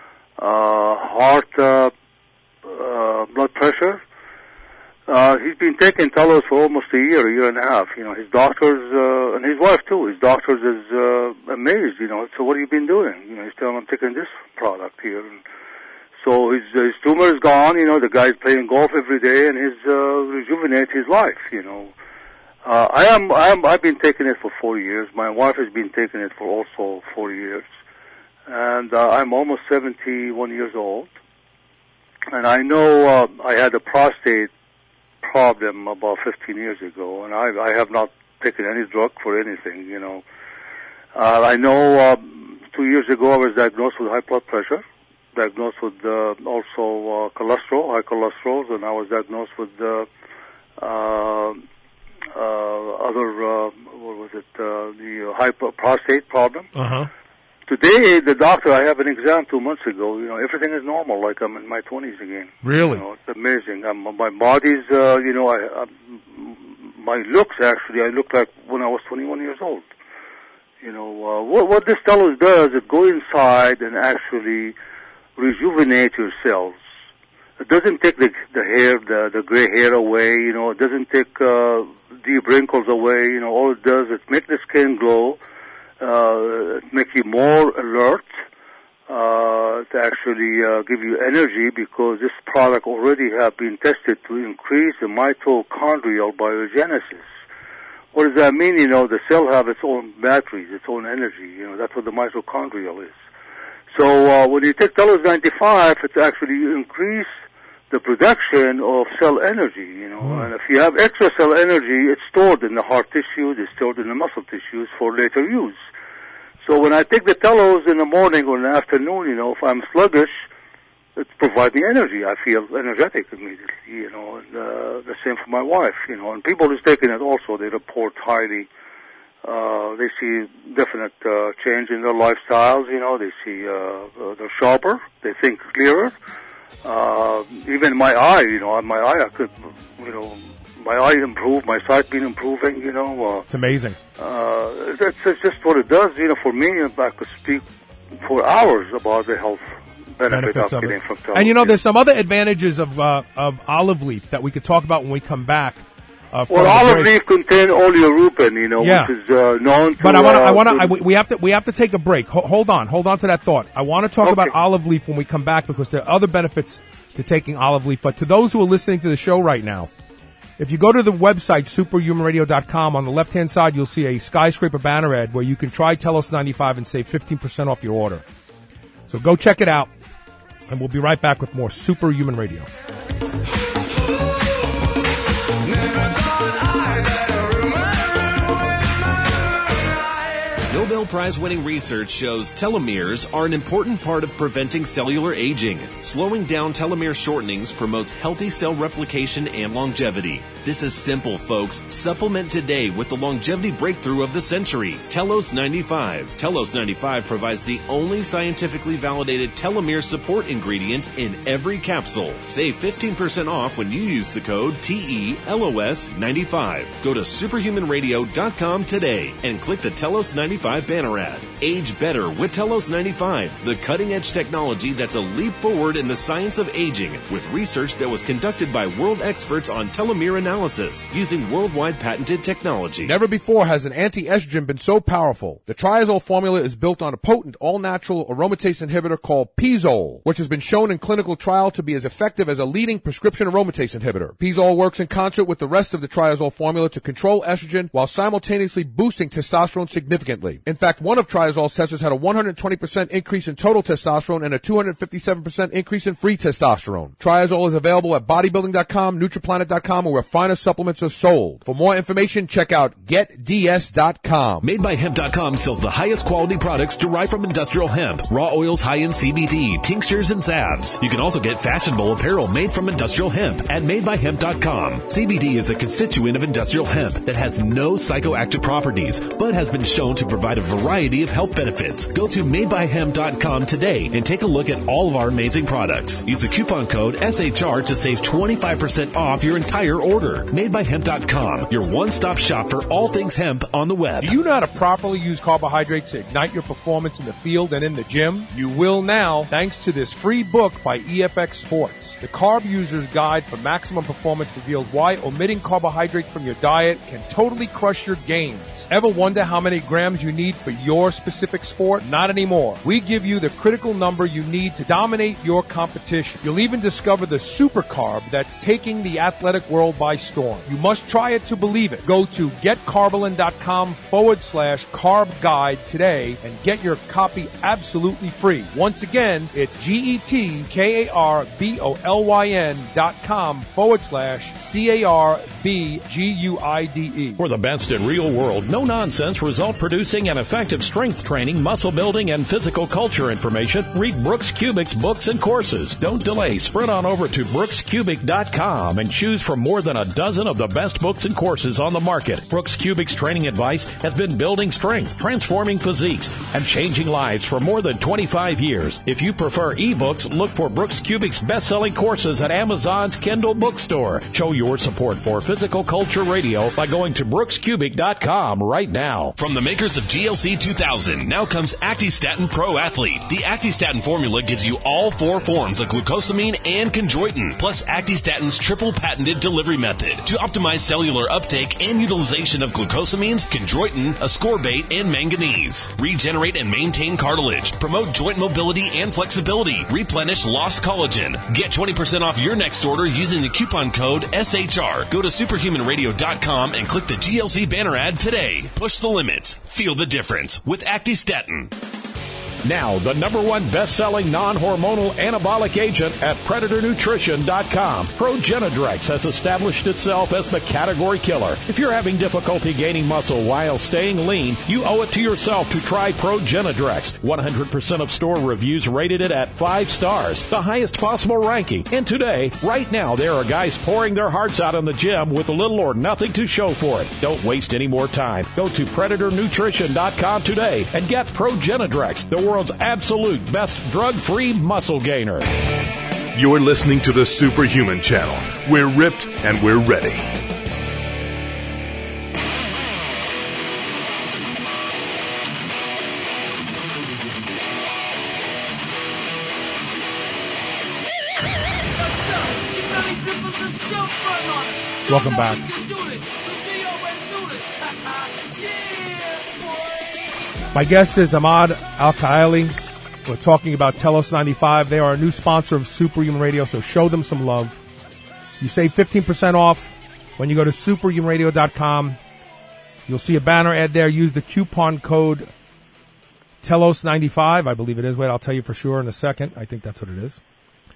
heart blood pressure. He's been taking Telos for almost a year and a half. His doctors, and his wife too, his doctors is amazed, so what have you been doing? He's telling them I'm taking this product here. And so his tumor is gone, the guy's playing golf every day and he's rejuvenate his life, I've been taking it for 4 years. My wife has been taking it for also 4 years. And I'm almost 71 years old. And I know I had a prostate problem about 15 years ago, and I have not taken any drug for anything, I know 2 years ago I was diagnosed with high blood pressure, diagnosed with also cholesterol, high cholesterol, and I was diagnosed with the high prostate problem. Today, the doctor, I have an exam 2 months ago, everything is normal, like I'm in my 20s again. Really? It's amazing. My body's, my looks actually, I look like when I was 21 years old. What this Telos does, it go inside and actually rejuvenate your cells. It doesn't take the hair, the gray hair away, it doesn't take deep wrinkles away, all it does is make the skin glow, make you more alert, to actually give you energy, because this product already have been tested to increase the mitochondrial biogenesis. What does that mean? The cell have its own batteries, its own energy. That's what the mitochondrial is. So when you take Telos 95, it's actually increase the production of cell energy, and if you have extra cell energy, it's stored in the heart tissue, it's stored in the muscle tissues for later use. So when I take the Telos in the morning or in the afternoon, if I'm sluggish, it provides me energy. I feel energetic immediately, and the same for my wife, and people who's taking it also, they report highly, they see definite change in their lifestyles, they see they're sharper, they think clearer. Even my eye, my eye, I could, my eye improved, my sight been improving, It's amazing. That's just what it does, for me. I could speak for hours about the health benefits of getting from Telos. And there's some other advantages of olive leaf that we could talk about when we come back. Well, olive leaf contain oleuropein, which is known to. But we have to take a break. Hold on to that thought. I want to talk about olive leaf when we come back because there are other benefits to taking olive leaf. But to those who are listening to the show right now, if you go to the website superhumanradio.com, on the left-hand side you'll see a skyscraper banner ad where you can try Telos 95 and save 15% off your order. So go check it out, and we'll be right back with more Superhuman Radio. Nobel Prize-winning research shows telomeres are an important part of preventing cellular aging. Slowing down telomere shortenings promotes healthy cell replication and longevity. This is simple, folks. Supplement today with the longevity breakthrough of the century, Telos 95. Telos 95 provides the only scientifically validated telomere support ingredient in every capsule. Save 15% off when you use the code TELOS95. Go to superhumanradio.com today and click the Telos 95 banner ad. Age better with Telos 95, the cutting-edge technology that's a leap forward in the science of aging with research that was conducted by world experts on telomere analysis using worldwide patented technology. Never before has an anti-estrogen been so powerful. The Triazole formula is built on a potent all-natural aromatase inhibitor called Pizole, which has been shown in clinical trial to be as effective as a leading prescription aromatase inhibitor. Pizole works in concert with the rest of the Triazole formula to control estrogen while simultaneously boosting testosterone significantly. In fact, one of Triazole's testers had a 120% increase in total testosterone and a 257% increase in free testosterone. Triazole is available at bodybuilding.com, nutriplanet.com, or where finer supplements are sold. For more information, check out getds.com. MadeByHemp.com sells the highest quality products derived from industrial hemp, raw oils high in CBD, tinctures, and salves. You can also get fashionable apparel made from industrial hemp at MadeByHemp.com. CBD is a constituent of industrial hemp that has no psychoactive properties, but has been shown to provide a variety of health benefits. Go to MadeByHemp.com today and take a look at all of our amazing products. Use the coupon code SHR to save 25% off your entire order. MadeByHemp.com, your one-stop shop for all things hemp on the web. Do you know how to properly use carbohydrates to ignite your performance in the field and in the gym? You will now, thanks to this free book by EFX Sports. The Carb User's Guide for Maximum Performance reveals why omitting carbohydrates from your diet can totally crush your gains. Ever wonder how many grams you need for your specific sport? Not anymore. We give you the critical number you need to dominate your competition. You'll even discover the super carb that's taking the athletic world by storm. You must try it to believe it. Go to getcarbolin.com/carb guide today and get your copy absolutely free. Once again, it's getkarbolin.com/CARBGUIDE. For the best in real world, no nonsense, result producing and effective strength training, muscle building, and physical culture information, read Brooks Kubic's books and courses. Don't delay. Sprint on over to brookskubic.com and choose from more than a dozen of the best books and courses on the market. Brooks Kubic's training advice has been building strength, transforming physiques, and changing lives for more than 25 years. If you prefer ebooks, look for Brooks Kubic's best-selling courses at Amazon's Kindle bookstore. Show your support for Physical Culture Radio by going to brookskubic.com right now. From the makers of GLC 2000, now comes Actistatin Pro Athlete. The Actistatin formula gives you all four forms of glucosamine and chondroitin, plus Actistatin's triple patented delivery method to optimize cellular uptake and utilization of glucosamines, chondroitin, ascorbate, and manganese. Regenerate and maintain cartilage, promote joint mobility and flexibility, replenish lost collagen. Get 20% off your next order using the coupon code SHR. Go to superhumanradio.com and click the GLC banner ad today. Push the limits. Feel the difference with Actistatin. Now, the #1 best-selling non-hormonal anabolic agent at PredatorNutrition.com. Progenadrex has established itself as the category killer. If you're having difficulty gaining muscle while staying lean, you owe it to yourself to try Progenadrex. 100% of store reviews rated it at 5 stars, the highest possible ranking. And today, right now, there are guys pouring their hearts out in the gym with little or nothing to show for it. Don't waste any more time. Go to PredatorNutrition.com today and get Progenadrex, the world's absolute best drug-free muscle gainer. You're listening to the Superhuman Channel. We're ripped and we're ready. Welcome back. My guest is Ahmad Al-Khaili. We're talking about Telos 95. They are a new sponsor of Superhuman Radio, so show them some love. You save 15% off when you go to superhumanradio.com. You'll see a banner ad there. Use the coupon code Telos95. I believe it is. Wait, I'll tell you for sure in a second. I think that's what it is.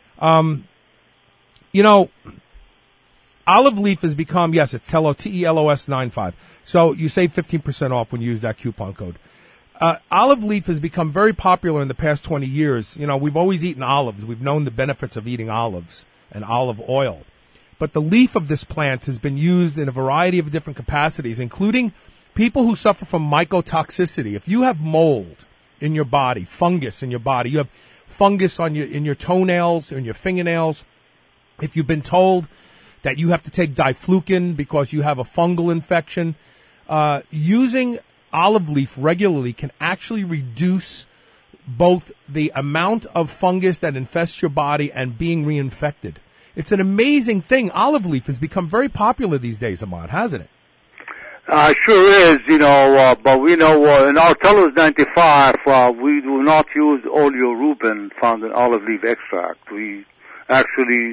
Olive Leaf has become, yes, it's Telos, Telos 95. So you save 15% off when you use that coupon code. Olive leaf has become very popular in the past 20 years. You know, we've always eaten olives. We've known the benefits of eating olives and olive oil. But the leaf of this plant has been used in a variety of different capacities, including people who suffer from mycotoxicity. If you have mold in your body, fungus in your body, you have fungus in your toenails, in your fingernails, if you've been told that you have to take diflucan because you have a fungal infection, using olive leaf regularly can actually reduce both the amount of fungus that infests your body and being reinfected. It's an amazing thing. Olive leaf has become very popular these days, Ahmad, hasn't it? Sure is, but we know in our Telos 95, we do not use oleorubin found in olive leaf extract. We actually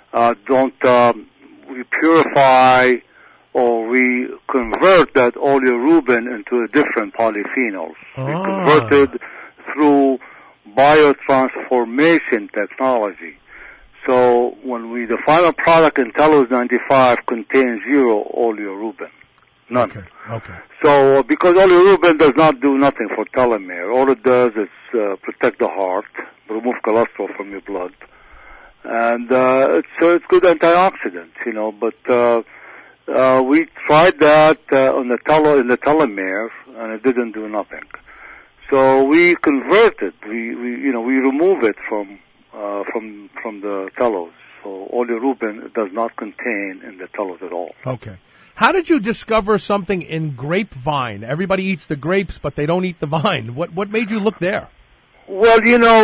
we purify or we convert that oleorubin into a different polyphenols. We convert it through biotransformation technology. So the final product in Telos 95 contains 0 oleorubin. None. Okay. So because oleorubin does not do nothing for telomere, all it does is protect the heart, remove cholesterol from your blood, and it's good antioxidant, But we tried that in the telomere, and it didn't do nothing. So we convert it. We remove it from the Telos. So oleorubin does not contain in the Telos at all. Okay. How did you discover something in grapevine? Everybody eats the grapes, but they don't eat the vine. What made you look there? Well,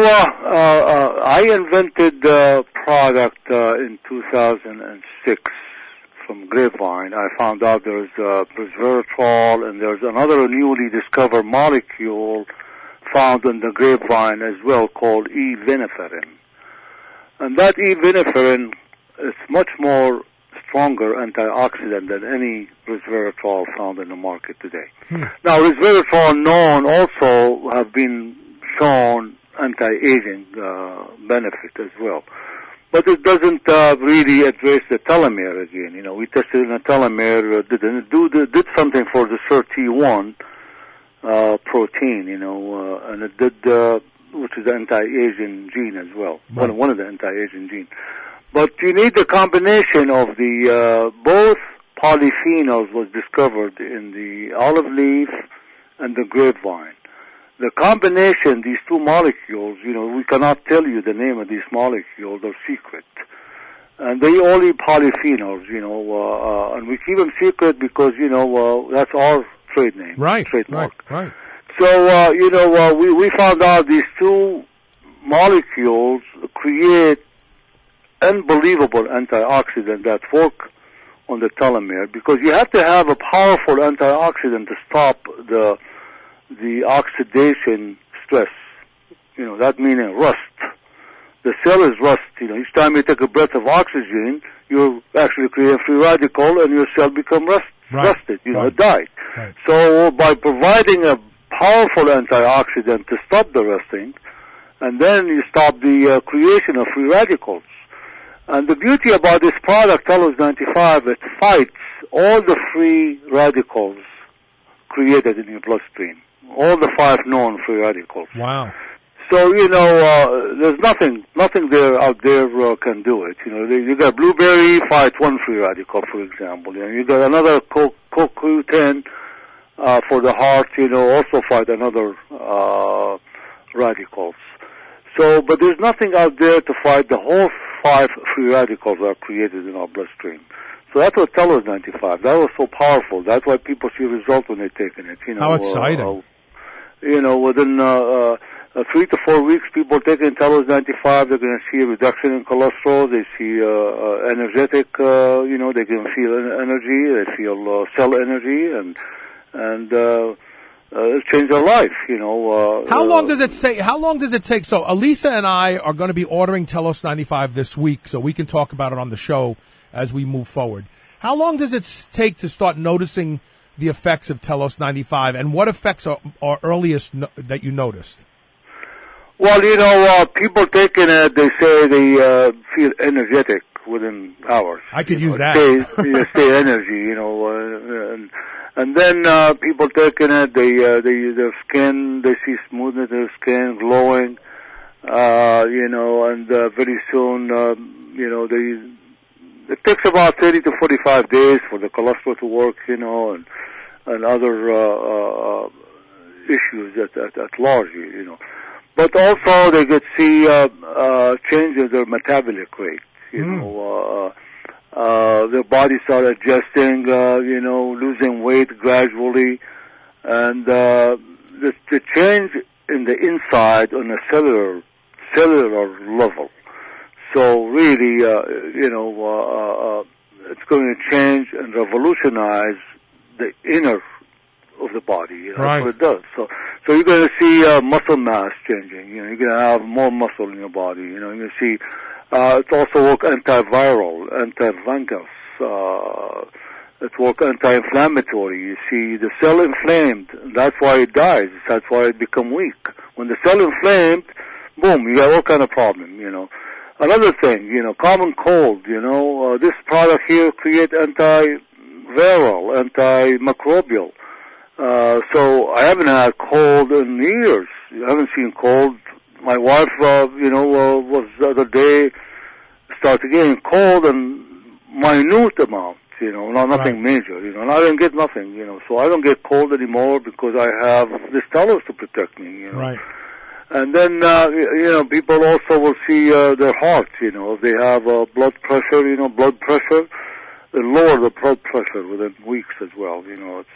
I invented a product in 2006 from grapevine. I found out there's resveratrol and there's another newly discovered molecule found in the grapevine as well called E-viniferin. And that E-viniferin is much more stronger antioxidant than any resveratrol found in the market today. Now, resveratrol known also have been shown anti-aging benefit as well. But it doesn't really address the telomere again. We tested in the telomere, did something for the SIRT1 protein, and it did, which is the anti-aging gene as well, one of the anti-aging genes. But you need the combination of the both polyphenols was discovered in the olive leaf and the grapevine. The combination, these two molecules, we cannot tell you the name of these molecules, they're secret. And they only polyphenols, and we keep them secret because, that's our trade name. Right, trademark. Right. So, we found out these two molecules create unbelievable antioxidant that work on the telomere because you have to have a powerful antioxidant to stop the oxidation stress. That meaning rust. The cell is rust. Each time you take a breath of oxygen, you actually create a free radical and your cell becomes rusted. It died. Right. So by providing a powerful antioxidant to stop the rusting, and then you stop the creation of free radicals. And the beauty about this product, Telos 95, it fights all the free radicals created in your bloodstream. All the 5 known free radicals. Wow. So, there's nothing there out there can do it. You got blueberry, fight 1 free radical, for example. You got another CoQ10 for the heart, also fight another radicals. So, but there's nothing out there to fight the whole 5 free radicals that are created in our bloodstream. So that's what Telos 95. That was so powerful. That's why people see results when they're taking it. How exciting. Within 3 to 4 weeks, people taking Telos 95, they're going to see a reduction in cholesterol. They see energetic, they can feel energy. They feel cell energy, and it'll change their life. How long does it take? How long does it take? So Elisa and I are going to be ordering Telos 95 this week, so we can talk about it on the show as we move forward. How long does it take to start noticing the effects of Telos 95, and what effects are earliest that you noticed? Well, people taking it, they say they feel energetic within hours. I could use that. Stay energy, and then people taking it, their skin, they see smoothness in their skin, glowing, and very soon, it takes about 30 to 45 days for the cholesterol to work, and other issues at large, But also they could see change in their metabolic rate, their body start adjusting, losing weight gradually, and the change in the inside on a cellular level. So really, it's going to change and revolutionize the inner of the body. That's what it does. So you're going to see muscle mass changing. You're going to have more muscle in your body. You're going to see it also work antiviral, anti-fungus. It work anti-inflammatory. You see the cell inflamed. That's why it dies. That's why it become weak. When the cell inflamed, boom, you got all kind of problem. Another thing, common cold. This product here create antiviral, antimicrobial. So I haven't had cold in years. I haven't seen cold. My wife, was the other day started getting cold and minute amount, nothing major, and I didn't get nothing, so I don't get cold anymore because I have this Telos to protect me, Right. And then, people also will see their hearts, if they have blood pressure, they lower the blood pressure within weeks as well,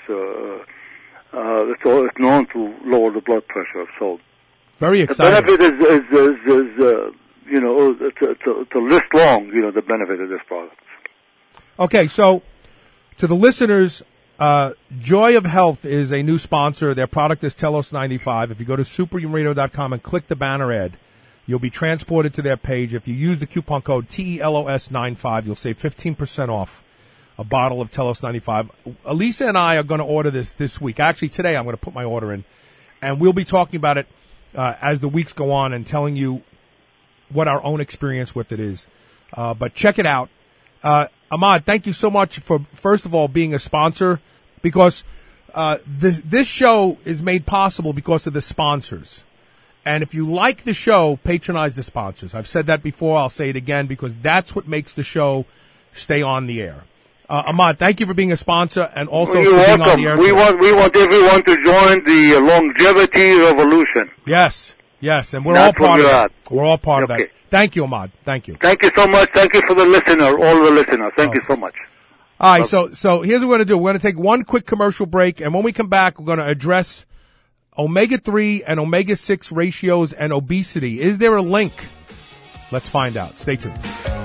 it's known to lower the blood pressure, so. Very exciting. The benefit is to list long, the benefit of this product. Okay, so to the listeners, Joy of Health is a new sponsor. Their product is Telos 95. If you go to superhumanradio.com and click the banner ad, you'll be transported to their page. If you use the coupon code TELOS95, you'll save 15% off a bottle of Telos 95. Elisa and I are going to order this week. Actually, today I'm going to put my order in, and we'll be talking about it as the weeks go on and telling you what our own experience with it is. But check it out. Ahmad, thank you so much for, first of all, being a sponsor, because this show is made possible because of the sponsors. And if you like the show, patronize the sponsors. I've said that before. I'll say it again, because that's what makes the show stay on the air. Ahmad, thank you for being a sponsor and also for being welcome. On the air. We want everyone to join the longevity revolution. Yes, and we're all part of that. We're all part of that. Thank you, Ahmad. Thank you. Thank you so much. Thank you for the listener, all the listeners. Thank you so much. All right, so here's what we're going to do. We're going to take one quick commercial break, and when we come back, we're going to address omega-3 and omega-6 ratios and obesity. Is there a link? Let's find out. Stay tuned.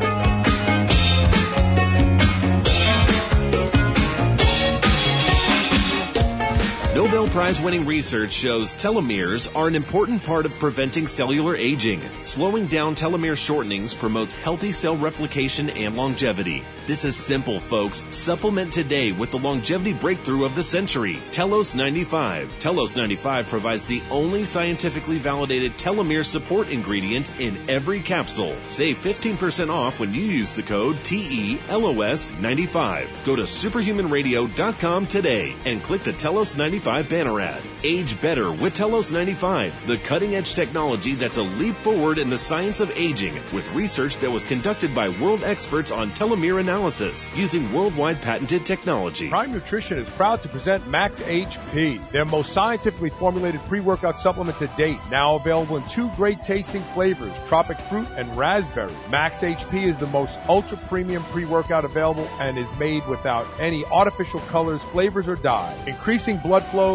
Nobel Prize-winning research shows telomeres are an important part of preventing cellular aging. Slowing down telomere shortenings promotes healthy cell replication and longevity. This is simple, folks. Supplement today with the longevity breakthrough of the century, Telos 95. Telos 95 provides the only scientifically validated telomere support ingredient in every capsule. Save 15% off when you use the code TELOS95. Go to superhumanradio.com today and click the Telos 95 banner ad. Age better with Telos 95, the cutting-edge technology that's a leap forward in the science of aging, with research that was conducted by world experts on telomere analysis using worldwide patented technology. Prime Nutrition is proud to present Max HP, their most scientifically formulated pre-workout supplement to date. Now available in 2 great tasting flavors, tropic fruit and raspberry. Max HP is the most ultra-premium pre-workout available and is made without any artificial colors, flavors, or dyes, increasing blood flow,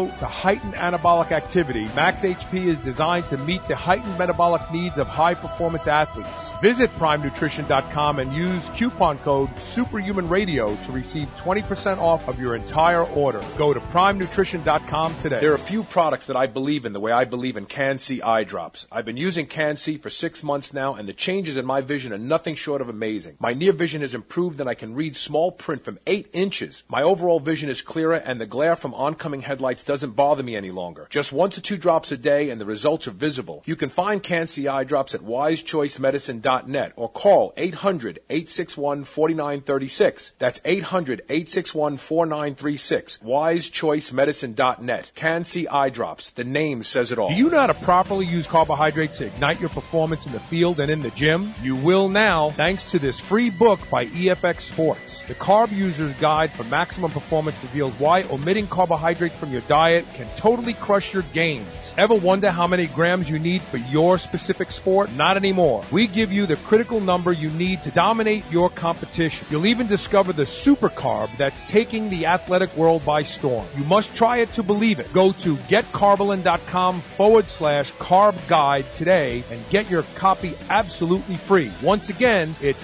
to heightened anabolic activity, Max HP is designed to meet the heightened metabolic needs of high-performance athletes. Visit PrimeNutrition.com and use coupon code SuperhumanRadio to receive 20% off of your entire order. Go to PrimeNutrition.com today. There are a few products that I believe in the way I believe in Can-C eye drops. I've been using Can-C for 6 months now, and the changes in my vision are nothing short of amazing. My near vision has improved, and I can read small print from 8 inches. My overall vision is clearer, and the glare from oncoming headlights doesn't bother me any longer. Just 1 to 2 drops a day, and the results are visible. You can find Can-C eye drops at wisechoicemedicine.net or call 800-861-4936. That's 800-861-4936. wisechoicemedicine.net. Can-C eye drops. The name says it all. Do you know how to properly use carbohydrates to ignite your performance in the field and in the gym? You will now, thanks to this free book by EFX Sports. The Carb User's Guide for Maximum Performance reveals why omitting carbohydrates from your diet can totally crush your gains. Ever wonder how many grams you need for your specific sport? Not anymore. We give you the critical number you need to dominate your competition. You'll even discover the super carb that's taking the athletic world by storm. You must try it to believe it. Go to getcarbolin.com/carb guide today and get your copy absolutely free. Once again, it's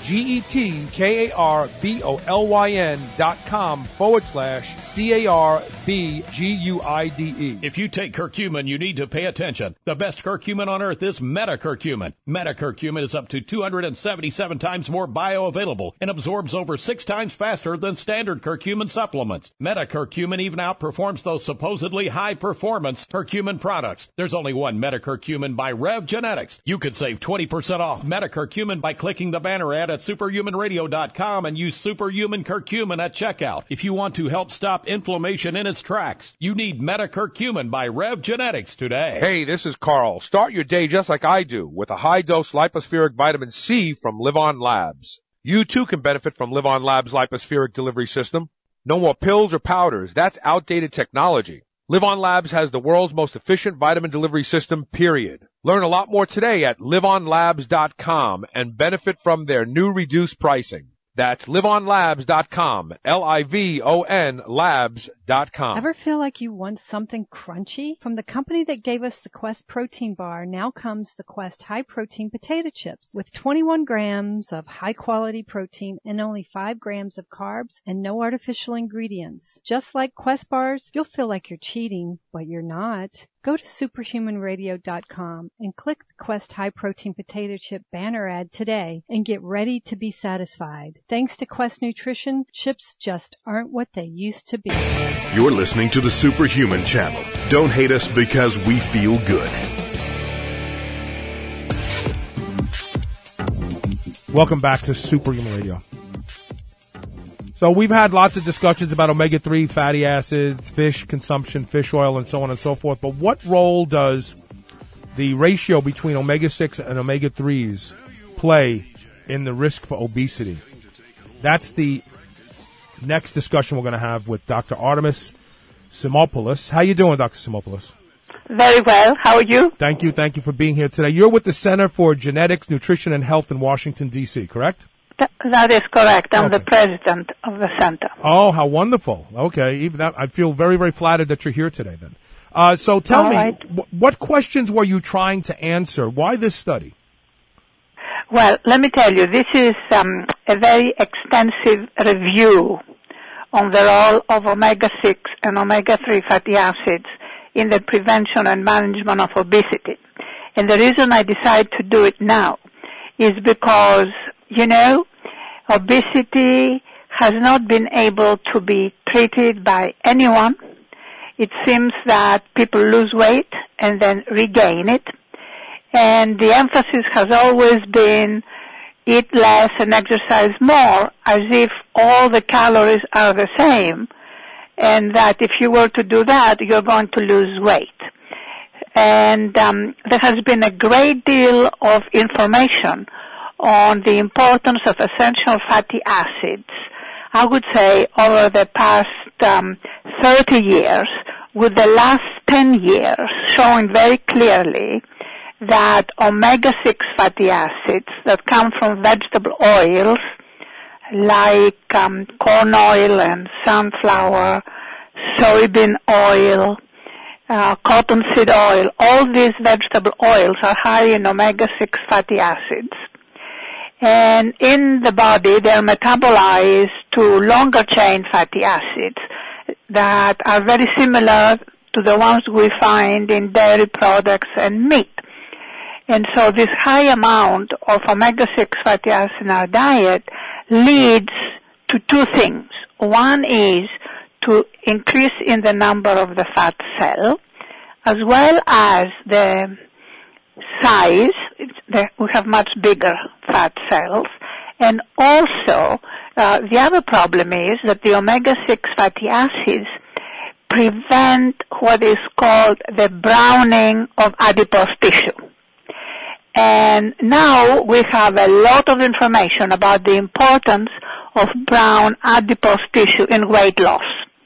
GETKARBOLIN.com/CARBGUIDE. If you take curcumin, you need to pay attention. The best curcumin on earth is metacurcumin. Metacurcumin is up to 277 times more bioavailable and absorbs over 6 times faster than standard curcumin supplements. Metacurcumin even outperforms those supposedly high-performance curcumin products. There's only one metacurcumin by Rev Genetics. You could save 20% off metacurcumin by clicking the banner ad at superhumanradio.com and use superhuman curcumin at checkout. If you want to help stop inflammation in its tracks, you need metacurcumin by Rev Genetics today. Hey, this is Carl. Start your day just like I do with a high-dose lipospheric vitamin C from Live On Labs. You too can benefit from Live On Labs' lipospheric delivery system. No more pills or powders. That's outdated technology. Live On Labs has the world's most efficient vitamin delivery system, period. Learn a lot more today at liveonlabs.com and benefit from their new reduced pricing. That's liveonlabs.com, Livon labs.com. Ever feel like you want something crunchy? From the company that gave us the Quest protein bar, now comes the Quest high protein potato chips with 21 grams of high quality protein and only 5 grams of carbs and no artificial ingredients. Just like Quest bars, you'll feel like you're cheating, but you're not. Go to superhumanradio.com and click the Quest High Protein Potato Chip banner ad today and get ready to be satisfied. Thanks to Quest Nutrition, chips just aren't what they used to be. You're listening to the Superhuman Channel. Don't hate us because we feel good. Welcome back to Superhuman Radio. So we've had lots of discussions about omega-3 fatty acids, fish consumption, fish oil, and so on and so forth. But what role does the ratio between omega-6 and omega-3s play in the risk for obesity? That's the next discussion we're going to have with Dr. Artemis Simopoulos. How you doing, Dr. Simopoulos? Very well. How are you? Thank you. Thank you for being here today. You're with the Center for Genetics, Nutrition, and Health in Washington, D.C., correct? That is correct. I'm the president of the center. Oh, how wonderful. Okay. Even that, I feel very, very flattered that you're here today then. So tell me, what questions were you trying to answer? Why this study? Well, let me tell you, this is a very extensive review on the role of omega-6 and omega-3 fatty acids in the prevention and management of obesity. And the reason I decided to do it now is because, you know, obesity has not been able to be treated by anyone. It seems that people lose weight and then regain it. And the emphasis has always been eat less and exercise more, as if all the calories are the same, and that if you were to do that, you're going to lose weight. And there has been a great deal of information on the importance of essential fatty acids, I would say, over the past 30 years, with the last 10 years showing very clearly that omega-6 fatty acids that come from vegetable oils like corn oil and sunflower, soybean oil, cottonseed oil, all these vegetable oils are high in omega-6 fatty acids. And in the body, they are metabolized to longer-chain fatty acids that are very similar to the ones we find in dairy products and meat. And so this high amount of omega-6 fatty acids in our diet leads to two things. One is to increase in the number of the fat cell, as well as the size. We have much bigger fat cells. And also, the other problem is that the omega-6 fatty acids prevent what is called the browning of adipose tissue. And now we have a lot of information about the importance of brown adipose tissue in weight loss.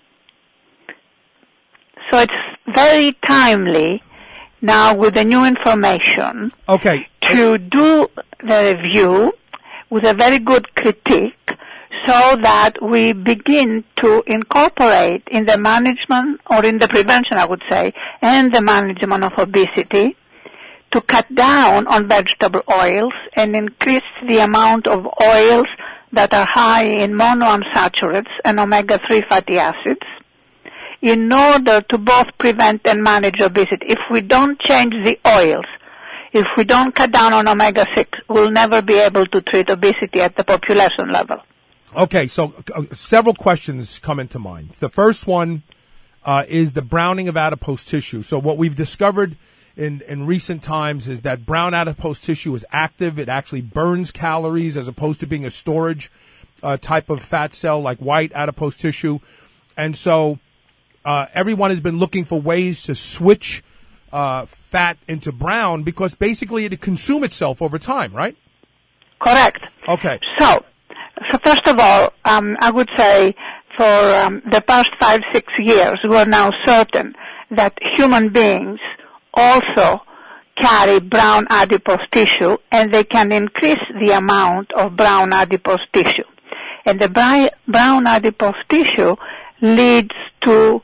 So it's very timely now with the new information to do the review with a very good critique so that we begin to incorporate in the management, or in the prevention, I would say, and the management of obesity, to cut down on vegetable oils and increase the amount of oils that are high in monounsaturates and omega-3 fatty acids in order to both prevent and manage obesity. If we don't change the oils, if we don't cut down on omega-6, we'll never be able to treat obesity at the population level. Okay, so several questions come into mind. The first one is the browning of adipose tissue. So what we've discovered in recent times is that brown adipose tissue is active. It actually burns calories as opposed to being a storage type of fat cell like white adipose tissue. And so everyone has been looking for ways to switch fat into brown because basically it consumes itself over time, right? Correct. Okay. So first of all, I would say for the past 5-6 years, we're now certain that human beings also carry brown adipose tissue, and they can increase the amount of brown adipose tissue. And the brown adipose tissue leads to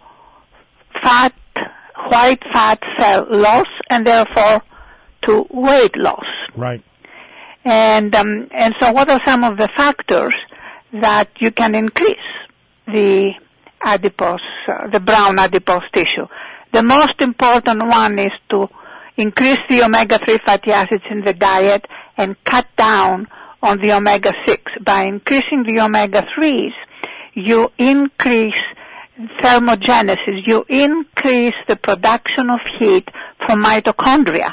white fat cell loss, and therefore to weight loss. Right. And so what are some of the factors that you can increase the adipose, the brown adipose tissue? The most important one is to increase the omega-3 fatty acids in the diet and cut down on the omega-6. By increasing the omega-3s, you increase thermogenesis, you increase the production of heat from mitochondria.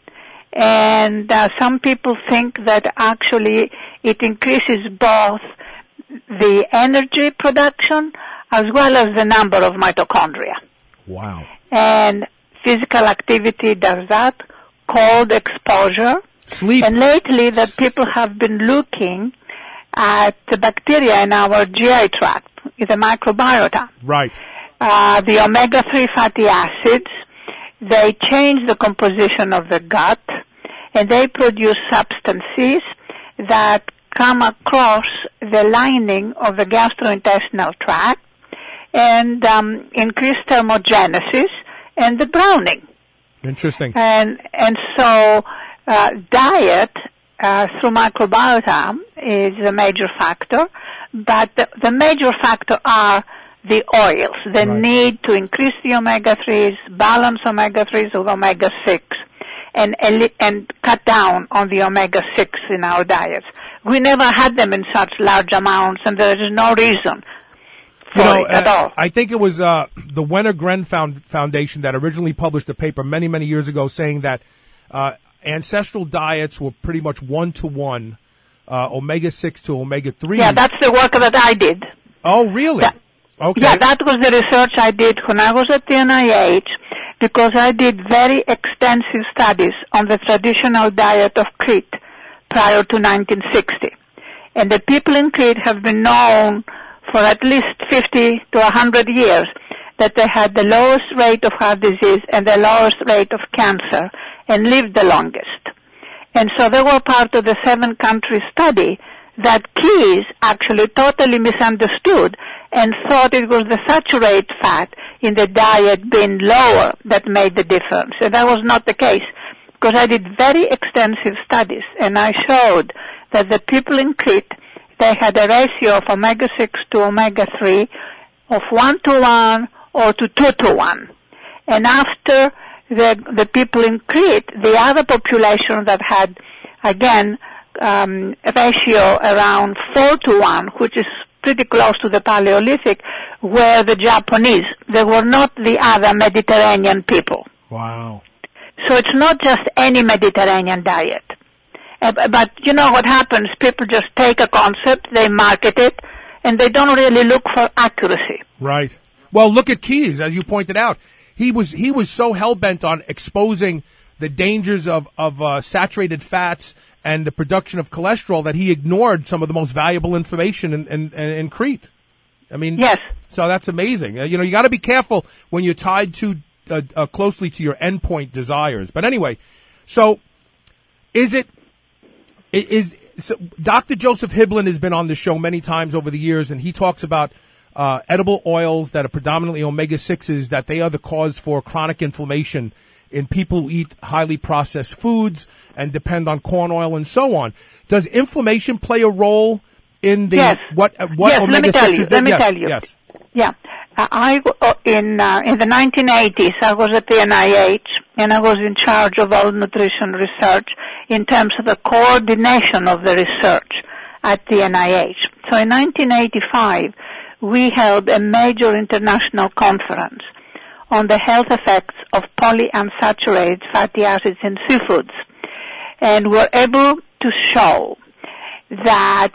And some people think that actually it increases both the energy production as well as the number of mitochondria. Wow. And physical activity does that, cold exposure. Sleep. And lately that people have been looking at the bacteria in our GI tract, the microbiota. Right. The omega-3 fatty acids, they change the composition of the gut, and they produce substances that come across the lining of the gastrointestinal tract and increase thermogenesis and the browning. Interesting. And so diet through microbiota is a major factor, but the major factor are the oils, the need to increase the omega-3s, balance omega-3s with omega-6, and cut down on the omega-6 in our diets. We never had them in such large amounts, and there is no reason for it at all. I think it was the Wenner-Gren Foundation that originally published a paper many, many years ago saying that ancestral diets were pretty much 1-to-1, omega-6 to omega-3. Yeah, that's the work that I did. Oh, really? Okay. Yeah, that was the research I did when I was at the NIH, because I did very extensive studies on the traditional diet of Crete prior to 1960. And the people in Crete have been known for at least 50 to 100 years that they had the lowest rate of heart disease and the lowest rate of cancer and lived the longest. And so they were part of the 7-country study that Keyes actually totally misunderstood and thought it was the saturated fat in the diet being lower that made the difference. And that was not the case, because I did very extensive studies, and I showed that the people in Crete, they had a ratio of omega-6 to omega-3 of 1:1 or to 2:1. And after the people in Crete, the other population that had, again, a ratio around 4:1, which is pretty close to the Paleolithic, were the Japanese. They were not the other Mediterranean people. Wow. So it's not just any Mediterranean diet. But you know what happens? People just take a concept, they market it, and they don't really look for accuracy. Right. Well, look at Keyes, as you pointed out. He was so hell-bent on exposing the dangers of saturated fats and the production of cholesterol that he ignored some of the most valuable information in Crete. I mean, yes. So that's amazing. You got to be careful when you're tied too closely to your endpoint desires. But anyway, so so Dr. Joseph Hibbelin has been on the show many times over the years, and he talks about edible oils that are predominantly omega-6s, that they are the cause for chronic inflammation in people who eat highly processed foods and depend on corn oil and so on. Does inflammation play a role in the yes. what yes, omega-6s? Let me tell you. Yes. Yeah. In the 1980s, I was at the NIH, and I was in charge of all nutrition research in terms of the coordination of the research at the NIH. So in 1985, we held a major international conference on the health effects of polyunsaturated fatty acids in seafoods, and were able to show that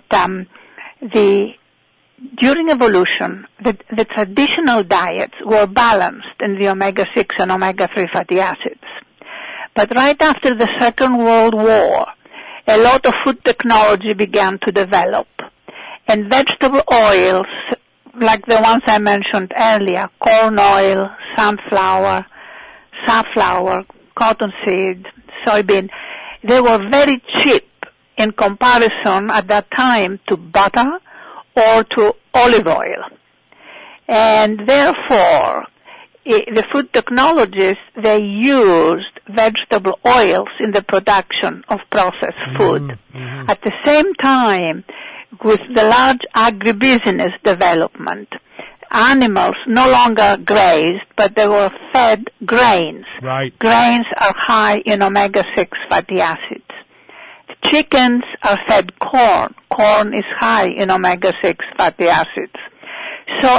during evolution, the traditional diets were balanced in the omega-6 and omega-3 fatty acids. But right after the Second World War, a lot of food technology began to develop, and vegetable oils, like the ones I mentioned earlier, corn oil, sunflower, safflower, cottonseed, soybean, they were very cheap in comparison at that time to butter or to olive oil. And therefore, the food technologists, they used vegetable oils in the production of processed food. Mm-hmm. At the same time, with the large agribusiness development, animals no longer grazed, but they were fed grains. Right. Grains are high in omega-6 fatty acids. Chickens are fed corn. Corn is high in omega-6 fatty acids. So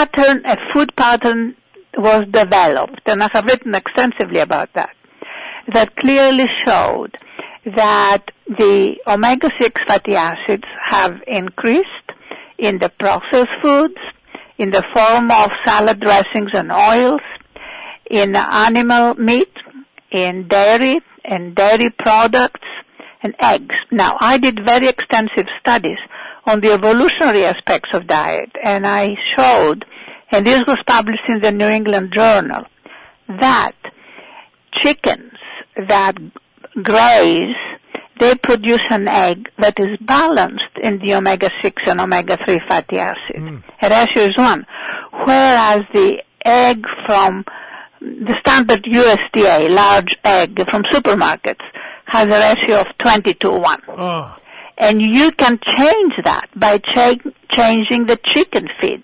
a food pattern was developed, and I have written extensively about that clearly showed that the omega-6 fatty acids have increased in the processed foods, in the form of salad dressings and oils, in animal meat, in dairy and dairy products, and eggs. Now, I did very extensive studies on the evolutionary aspects of diet, and I showed, and this was published in the New England Journal, that chickens that graze, they produce an egg that is balanced in the omega-6 and omega-3 fatty acid. A ratio is 1. Whereas the egg from the standard USDA, large egg from supermarkets, has a ratio of 20:1. Oh. And you can change that by changing the chicken feed.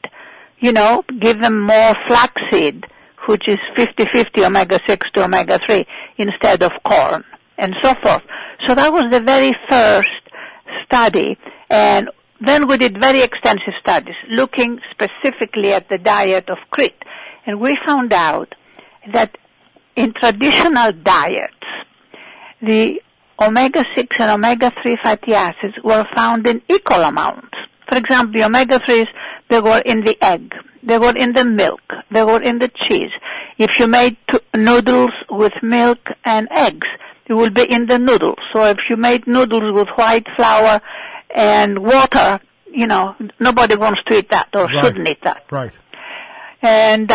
Give them more flaxseed, which is 50-50 omega-6 to omega-3 instead of corn, and so forth. So that was the very first study, and then we did very extensive studies looking specifically at the diet of Crete, and we found out that in traditional diets, the omega-6 and omega-3 fatty acids were found in equal amounts. For example, the omega-3s, they were in the egg, they were in the milk, they were in the cheese. If you made noodles with milk and eggs, it will be in the noodles. So if you made noodles with white flour and water, nobody wants to eat that or shouldn't eat that. Right. And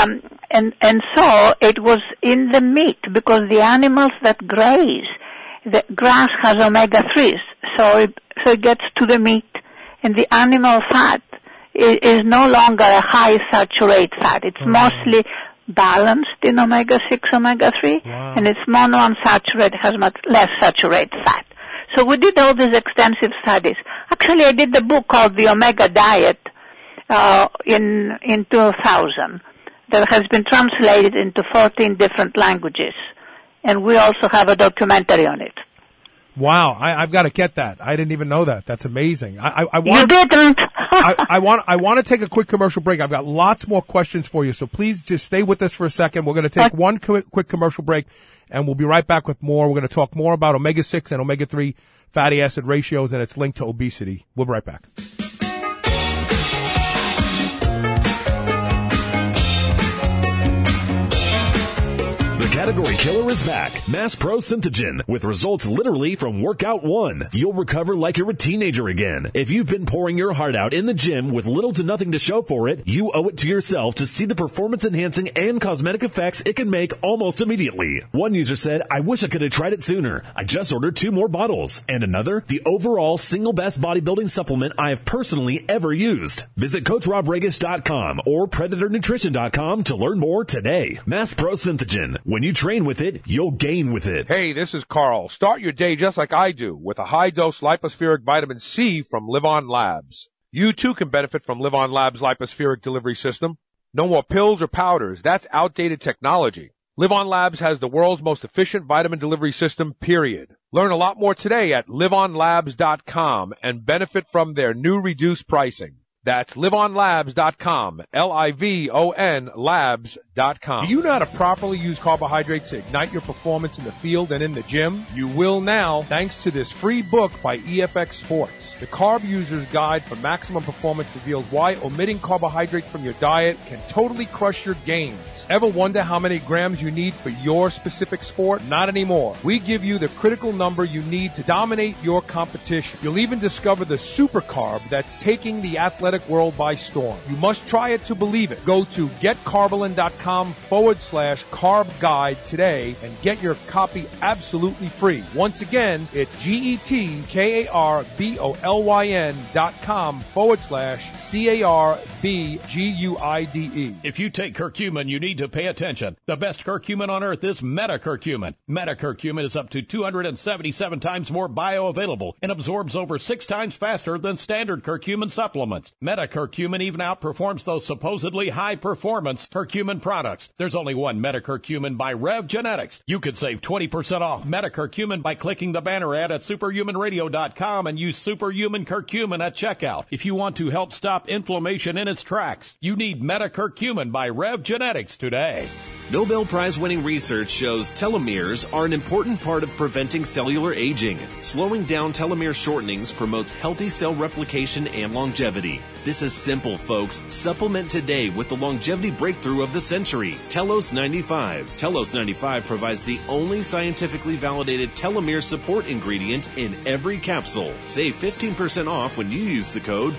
so it was in the meat, because the animals that graze, the grass has omega-3s, so it gets to the meat, and the animal fat is no longer a high saturated fat. It's mostly balanced in omega-6, omega-3, and it's monounsaturated, has much less saturated fat. So we did all these extensive studies. Actually, I did the book called The Omega Diet in 2000 that has been translated into 14 different languages, and we also have a documentary on it. Wow, I've got to get that. I didn't even know that. That's amazing. You didn't. I want to take a quick commercial break. I've got lots more questions for you, so please just stay with us for a second. We're going to take one quick commercial break, and we'll be right back with more. We're going to talk more about omega-6 and omega-3 fatty acid ratios and its link to obesity. We'll be right back. Category Killer is back. Mass Pro Synthogen with results literally from workout one. You'll recover like you're a teenager again. If you've been pouring your heart out in the gym with little to nothing to show for it, you owe it to yourself to see the performance enhancing and cosmetic effects it can make almost immediately. One user said, "I wish I could have tried it sooner. I just ordered 2 more bottles." And another, "The overall single best bodybuilding supplement I have personally ever used." Visit CoachRobRegas.com or PredatorNutrition.com to learn more today. Mass Pro Synthogen. When you train with it, you'll gain with it. Hey, this is Carl. Start your day just like I do with a high-dose lipospheric vitamin C from Livon Labs. You too can benefit from Livon Labs' lipospheric delivery system. No more pills or powders. That's outdated technology. Livon Labs has the world's most efficient vitamin delivery system, period. Learn a lot more today at livonlabs.com and benefit from their new reduced pricing. That's livonlabs.com, Livon labs.com. Do you know how to properly use carbohydrates to ignite your performance in the field and in the gym? You will now, thanks to this free book by EFX Sports. The Carb User's Guide for Maximum Performance reveals why omitting carbohydrates from your diet can totally crush your gains. Ever wonder how many grams you need for your specific sport? Not anymore. We give you the critical number you need to dominate your competition. You'll even discover the super carb that's taking the athletic world by storm. You must try it to believe it. Go to getcarbolyn.com/carb guide today and get your copy absolutely free. Once again, it's GetKarbolyn.com/CARBGUIDE. If you take curcumin, you need to pay attention. The best curcumin on earth is metacurcumin. Metacurcumin is up to 277 times more bioavailable and absorbs over 6 times faster than standard curcumin supplements. Metacurcumin even outperforms those supposedly high-performance curcumin products. There's only one metacurcumin by Rev Genetics. You could save 20% off metacurcumin by clicking the banner ad at superhumanradio.com and use superhuman curcumin at checkout. If you want to help stop inflammation in its tracks, you need metacurcumin by Rev Genetics today. Nobel Prize-winning research shows telomeres are an important part of preventing cellular aging. Slowing down telomere shortenings promotes healthy cell replication and longevity. This is simple, folks. Supplement today with the longevity breakthrough of the century, Telos 95. Telos 95 provides the only scientifically validated telomere support ingredient in every capsule. Save 15% off when you use the code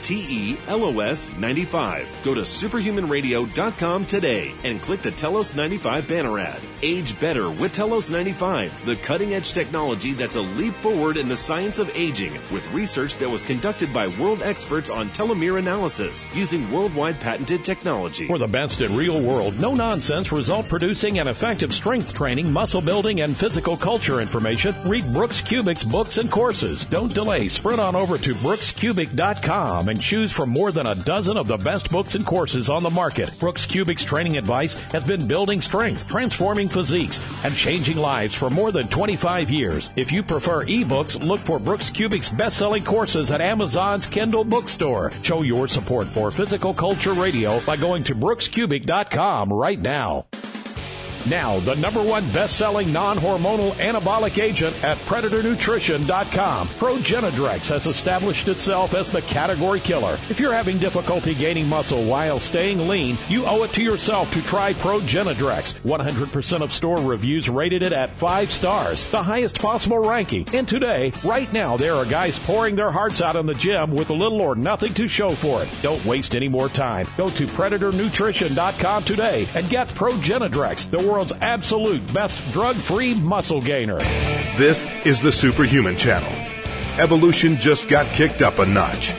TELOS95. Go to superhumanradio.com today and click the Telos 95 banner ad. Age better with Telos 95, the cutting-edge technology that's a leap forward in the science of aging with research that was conducted by world experts on telomere analysis using worldwide patented technology. For the best in real world, no nonsense, result producing and effective strength training, muscle building, and physical culture information, read Brooks Kubic's books and courses. Don't delay. Sprint on over to brookskubic.com and choose from more than a dozen of the best books and courses on the market. Brooks Kubic's training advice has been building strength, transforming physiques, and changing lives for more than 25 years. If you prefer ebooks, look for Brooks Kubic's best-selling courses at Amazon's Kindle bookstore. Show your support for Physical Culture Radio by going to brookskubic.com right now. Now, the #1 best-selling non-hormonal anabolic agent at PredatorNutrition.com. ProGenadrex has established itself as the category killer. If you're having difficulty gaining muscle while staying lean, you owe it to yourself to try ProGenadrex. 100% of store reviews rated it at 5 stars, the highest possible ranking. And today, right now, there are guys pouring their hearts out in the gym with little or nothing to show for it. Don't waste any more time. Go to PredatorNutrition.com today and get ProGenadrex, the world's absolute best drug-free muscle gainer. This is the Superhuman Channel. Evolution just got kicked up a notch.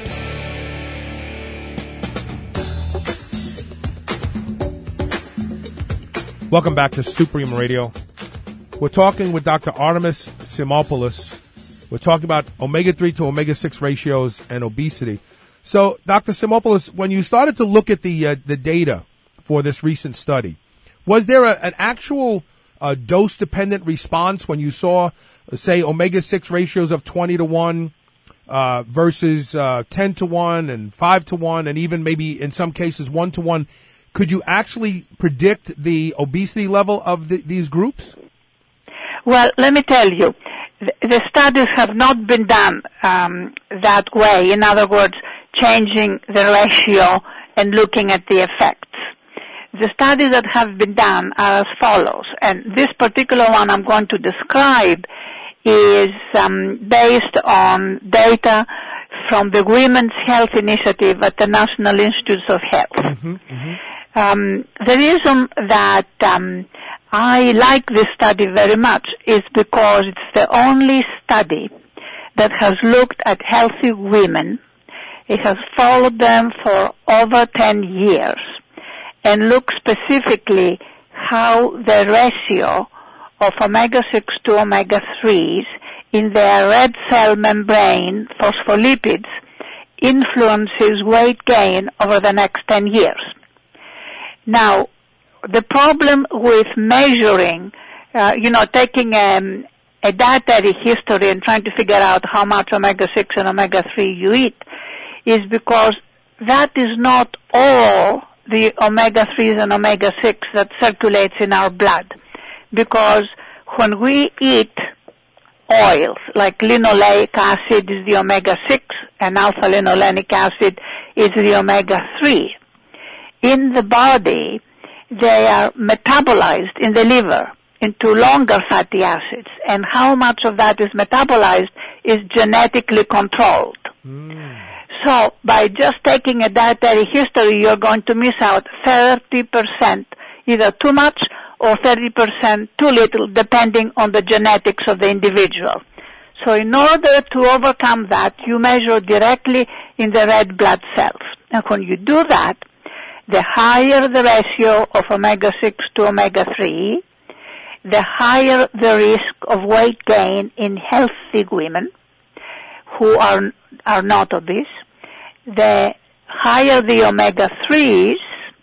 Welcome back to Superhuman Radio. We're talking with Dr. Artemis Simopoulos. We're talking about omega-3 to omega-6 ratios and obesity. So, Dr. Simopoulos, when you started to look at the data for this recent study, was there an actual dose-dependent response when you saw, say, omega-6 ratios of 20 to 1 versus 10 to 1 and 5 to 1 and even maybe in some cases 1 to 1? Could you actually predict the obesity level of these groups? Well, let me tell you, the studies have not been done that way. In other words, changing the ratio and looking at the effects. The studies that have been done are as follows, and this particular one I'm going to describe is based on data from the Women's Health Initiative at the National Institutes of Health. Mm-hmm, mm-hmm. The reason that I like this study very much is because it's the only study that has looked at healthy women. It has followed them for over 10 years and looked specifically how the ratio of omega-6 to omega-3s in their red cell membrane phospholipids influences weight gain over the next 10 years. Now, the problem with measuring, taking a dietary history and trying to figure out how much omega-6 and omega-3 you eat is because that is not all the omega-3s and omega-6 that circulates in our blood. Because when we eat oils, like linoleic acid is the omega-6 and alpha-linolenic acid is the omega-3, in the body, they are metabolized in the liver into longer fatty acids, and how much of that is metabolized is genetically controlled. So by just taking a dietary history, you're going to miss out 30%, either too much or 30% too little, depending on the genetics of the individual. So in order to overcome that, you measure directly in the red blood cells. And when you do that, the higher the ratio of omega-6 to omega-3, the higher the risk of weight gain in healthy women who are not obese. The higher the omega-3s,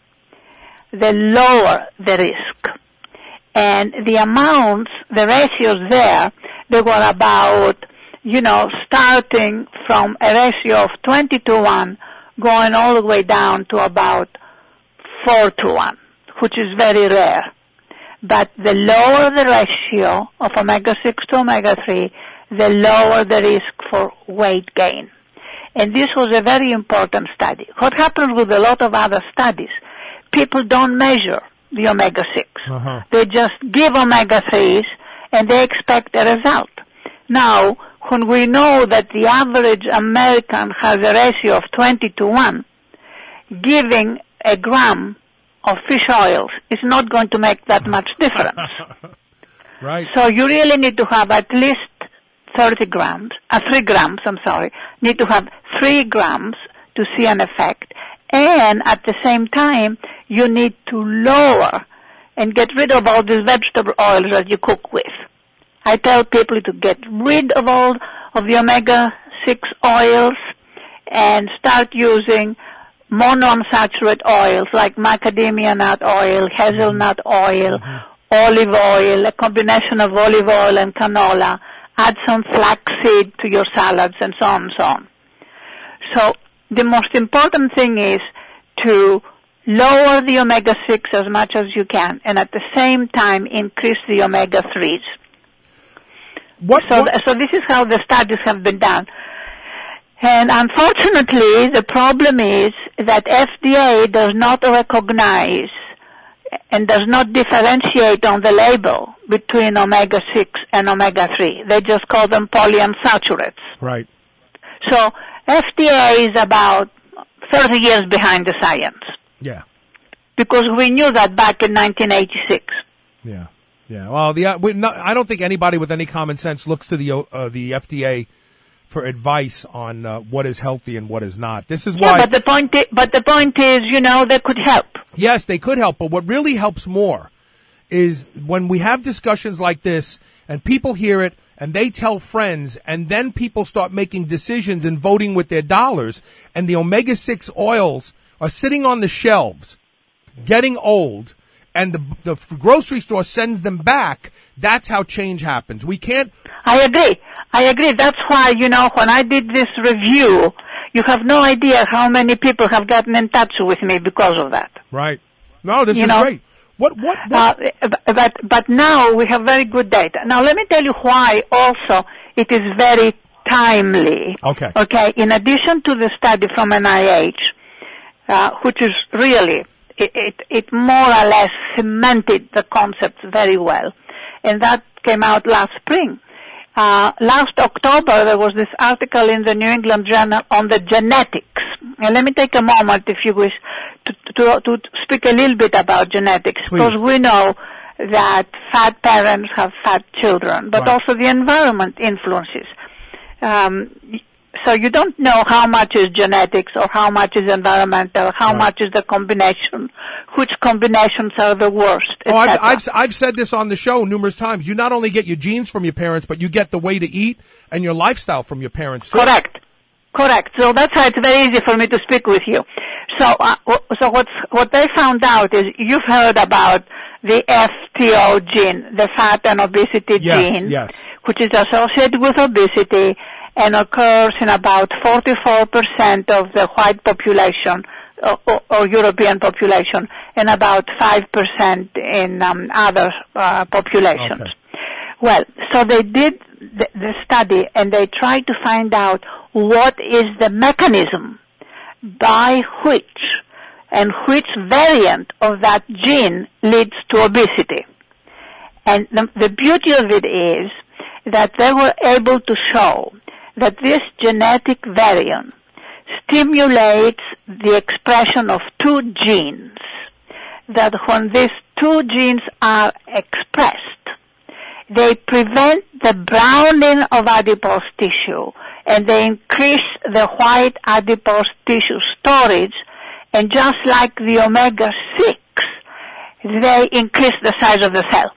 the lower the risk. And the amounts, the ratios there, they were about, starting from a ratio of 20 to 1, going all the way down to about 4 to 1, which is very rare. But the lower the ratio of omega-6 to omega-3, the lower the risk for weight gain. And this was a very important study. What happens with a lot of other studies, people don't measure the omega-6. Uh-huh. They just give omega-3s and they expect a result. Now, when we know that the average American has a ratio of 20 to 1, giving a gram of fish oils is not going to make that much difference. Right. So you really need to have at least 3 grams, need to have 3 grams to see an effect. And at the same time, you need to lower and get rid of all these vegetable oils that you cook with. I tell people to get rid of all of the omega-6 oils and start using monounsaturated oils like macadamia nut oil, hazelnut oil, olive oil, a combination of olive oil and canola. Add some flaxseed to your salads and so on and so on. So the most important thing is to lower the omega-6 as much as you can and at the same time increase the omega-3s. So this is how the studies have been done. And unfortunately, the problem is that FDA does not recognize and does not differentiate on the label between omega-6 and omega-3. They just call them polyunsaturates. Right. So FDA is about 30 years behind the science. Yeah. Because we knew that back in 1986. Yeah. Yeah. Well, I don't think anybody with any common sense looks to the FDA for advice on what is healthy and what is not. This is why. Yeah, but the point is, they could help. Yes, they could help, but what really helps more is when we have discussions like this and people hear it and they tell friends, and then people start making decisions and voting with their dollars, and the omega-6 oils are sitting on the shelves, getting old, and the grocery store sends them back. That's how change happens. We can't... I agree. That's why, when I did this review, you have no idea how many people have gotten in touch with me because of that. Right. No, this is great. What? But now we have very good data. Now let me tell you why also it is very timely. Okay. Okay. In addition to the study from NIH, which is really, it more or less cemented the concepts very well. And that came out last spring. Last October, there was this article in the New England Journal on the genetics. And let me take a moment, if you wish, to speak a little bit about genetics. Please. Because we know that fat parents have fat children, but also the environment influences. So you don't know how much is genetics or how much is environmental, how much is the combination, which combinations are the worst. I've said this on the show numerous times. You not only get your genes from your parents, but you get the way to eat and your lifestyle from your parents too. Correct. So that's why it's very easy for me to speak with you. So what they found out is you've heard about the FTO gene, the fat and obesity gene, which is associated with obesity and occurs in about 44% of the white population or European population and about 5% in other populations. Okay. Well, so they did the study and they tried to find out what is the mechanism by which and which variant of that gene leads to obesity. And the beauty of it is that they were able to show that this genetic variant stimulates the expression of two genes, that when these two genes are expressed, they prevent the browning of adipose tissue and they increase the white adipose tissue storage, and just like the omega-6, they increase the size of the cell.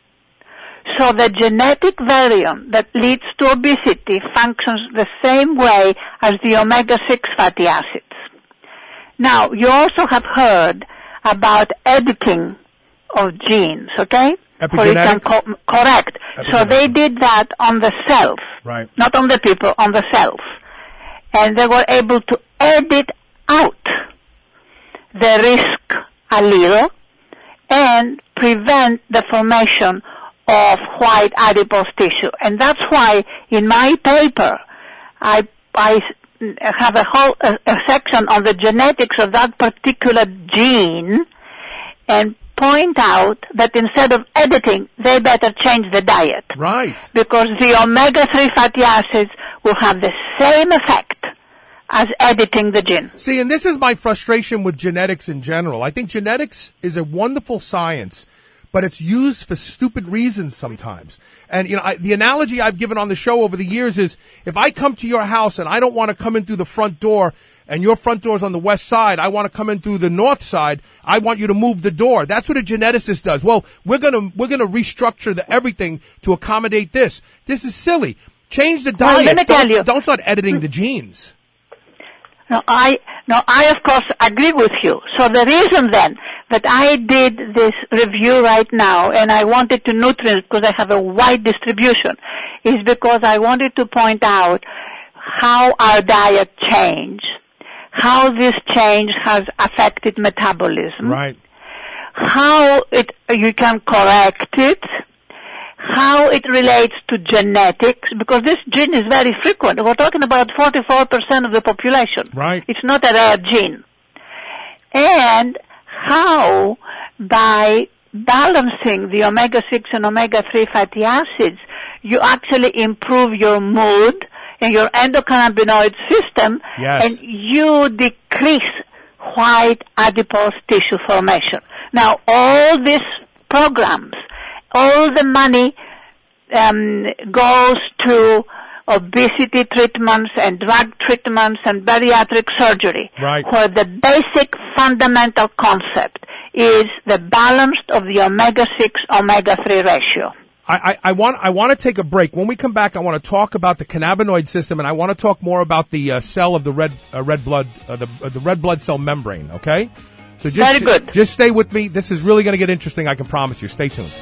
So the genetic variant that leads to obesity functions the same way as the omega-6 fatty acids. Now, you also have heard about editing of genes, okay? Epigenetics? Correct. So they did that on the cells. Right. Not on the people, on the cells. And they were able to edit out the risk allele and prevent the formation of white adipose tissue. And that's why in my paper I have a section on the genetics of that particular gene and point out that instead of editing, they better change the diet. Right. Because the omega-3 fatty acids will have the same effect as editing the gene. See, and this is my frustration with genetics in general. I think genetics is a wonderful science, but it's used for stupid reasons sometimes. And, the analogy I've given on the show over the years is if I come to your house and I don't want to come in through the front door and your front door is on the west side, I want to come in through the north side, I want you to move the door. That's what a geneticist does. Well, we're going to restructure everything to accommodate this. This is silly. Change the diet. Well, let me tell you. Don't start editing the genes. No, I of course agree with you. So the reason then that I did this review right now and I wanted to nutrients because I have a wide distribution is because I wanted to point out how our diet changed, how this change has affected metabolism, right? How you can correct it, how it relates to genetics, because this gene is very frequent. We're talking about 44% of the population. Right. It's not a rare gene. And how by balancing the omega-6 and omega-3 fatty acids, you actually improve your mood and your endocannabinoid system, and you decrease white adipose tissue formation. Now, all these programs, all the money goes to obesity treatments and drug treatments and bariatric surgery, right, where the basic fundamental concept is the balance of the omega-6, omega-3 ratio. I want to take a break. When we come back, I want to talk about the cannabinoid system, and I want to talk more about the cell of the red blood cell membrane. Okay, so very good. Just stay with me. This is really going to get interesting. I can promise you. Stay tuned.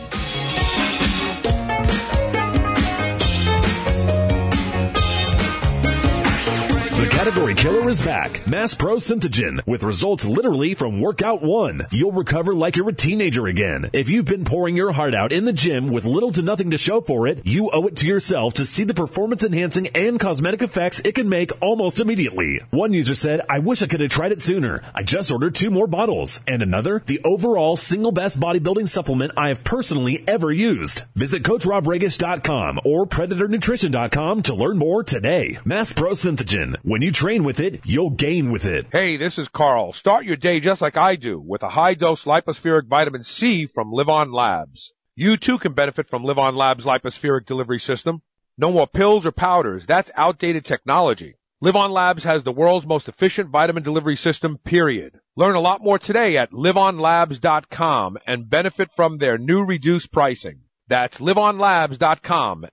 The category killer is back. Mass Pro Synthogen, with results literally from Workout 1. You'll recover like you're a teenager again. If you've been pouring your heart out in the gym with little to nothing to show for it, you owe it to yourself to see the performance-enhancing and cosmetic effects it can make almost immediately. One user said, "I wish I could have tried it sooner. I just ordered 2 more bottles." And another, "The overall single best bodybuilding supplement I have personally ever used." Visit CoachRobRegish.com or PredatorNutrition.com to learn more today. Mass Pro Synthogen. When you train with it, you'll gain with it. Hey, this is Carl. Start your day just like I do with a high-dose lipospheric vitamin C from LivOn Labs. You too can benefit from LivOn Labs' lipospheric delivery system. No more pills or powders. That's outdated technology. LivOn Labs has the world's most efficient vitamin delivery system, period. Learn a lot more today at livonlabs.com and benefit from their new reduced pricing. That's livonlabs.com,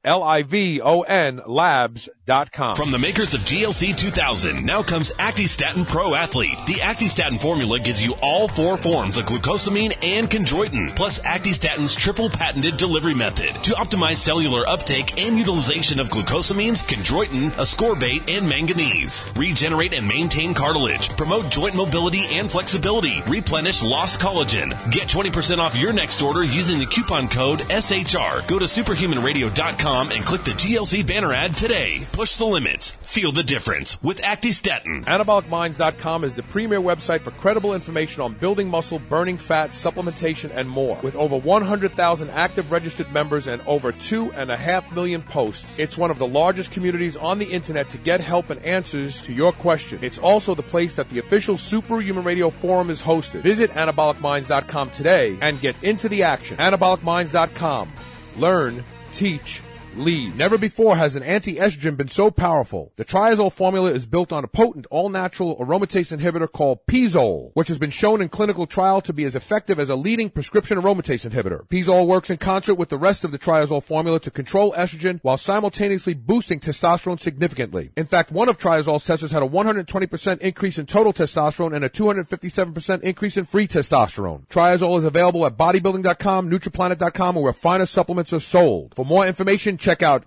Livon labs.com. From the makers of GLC 2000, now comes Actistatin Pro Athlete. The Actistatin formula gives you all 4 forms of glucosamine and chondroitin, plus Actistatin's triple patented delivery method to optimize cellular uptake and utilization of glucosamines, chondroitin, ascorbate, and manganese. Regenerate and maintain cartilage, promote joint mobility and flexibility, replenish lost collagen. Get 20% off your next order using the coupon code SHR. Go to superhumanradio.com and click the GLC banner ad today. Push the limits. Feel the difference with Actistatin. AnabolicMinds.com is the premier website for credible information on building muscle, burning fat, supplementation, and more. With over 100,000 active registered members and over 2.5 million posts, it's one of the largest communities on the internet to get help and answers to your questions. It's also the place that the official Superhuman Radio Forum is hosted. Visit AnabolicMinds.com today and get into the action. AnabolicMinds.com. Learn, teach, lead. Never before has an anti-estrogen been so powerful. The triazole formula is built on a potent, all-natural aromatase inhibitor called Pizole, which has been shown in clinical trial to be as effective as a leading prescription aromatase inhibitor. Pizole works in concert with the rest of the triazole formula to control estrogen while simultaneously boosting testosterone significantly. In fact, one of triazole's testers had a 120% increase in total testosterone and a 257% increase in free testosterone. Triazole is available at bodybuilding.com, Nutriplanet.com, or where finer supplements are sold. For more information, check out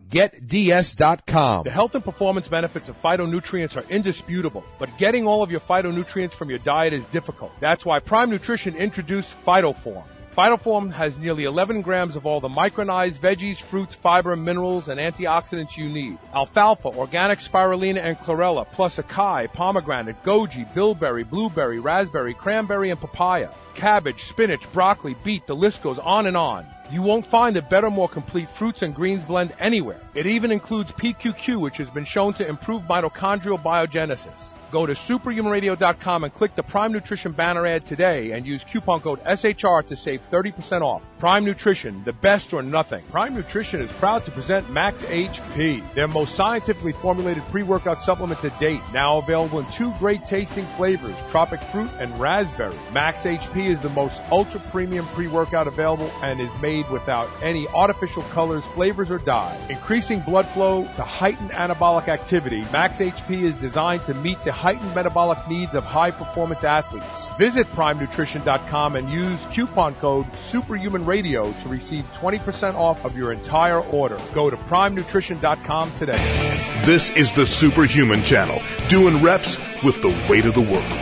GetDS.com. The health and performance benefits of phytonutrients are indisputable, but getting all of your phytonutrients from your diet is difficult. That's why Prime Nutrition introduced PhytoForm. PhytoForm has nearly 11 grams of all the micronized veggies, fruits, fiber, minerals, and antioxidants you need. Alfalfa, organic spirulina, and chlorella, plus acai, pomegranate, goji, bilberry, blueberry, raspberry, cranberry, and papaya. Cabbage, spinach, broccoli, beet, the list goes on and on. You won't find a better, more complete fruits and greens blend anywhere. It even includes PQQ, which has been shown to improve mitochondrial biogenesis. Go to superhumanradio.com and click the Prime Nutrition banner ad today and use coupon code SHR to save 30% off. Prime Nutrition, the best or nothing. Prime Nutrition is proud to present Max HP, their most scientifically formulated pre-workout supplement to date. Now available in 2 great tasting flavors, tropic fruit and raspberry. Max HP is the most ultra premium pre-workout available and is made without any artificial colors, flavors, or dye. Increasing blood flow to heighten anabolic activity, Max HP is designed to meet the heightened metabolic needs of high-performance athletes. Visit PrimeNutrition.com and use coupon code SuperhumanRadio to receive 20% off of your entire order. Go to PrimeNutrition.com today. This is the Superhuman Channel, doing reps with the weight of the world.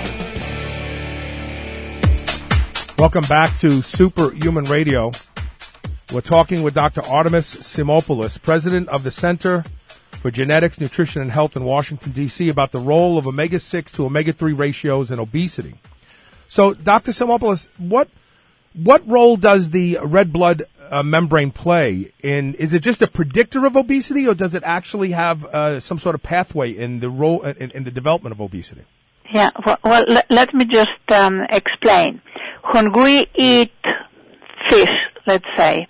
Welcome back to Superhuman Radio. We're talking with Dr. Artemis Simopoulos, president of the Center for Genetics, Nutrition, and Health in Washington, D.C., about the role of omega-6 to omega-3 ratios in obesity. So, Dr. Simopoulos, what role does the red blood membrane play in? Is it just a predictor of obesity, or does it actually have some sort of pathway in the role in the development of obesity? Yeah, well let me just explain. When we eat fish, let's say,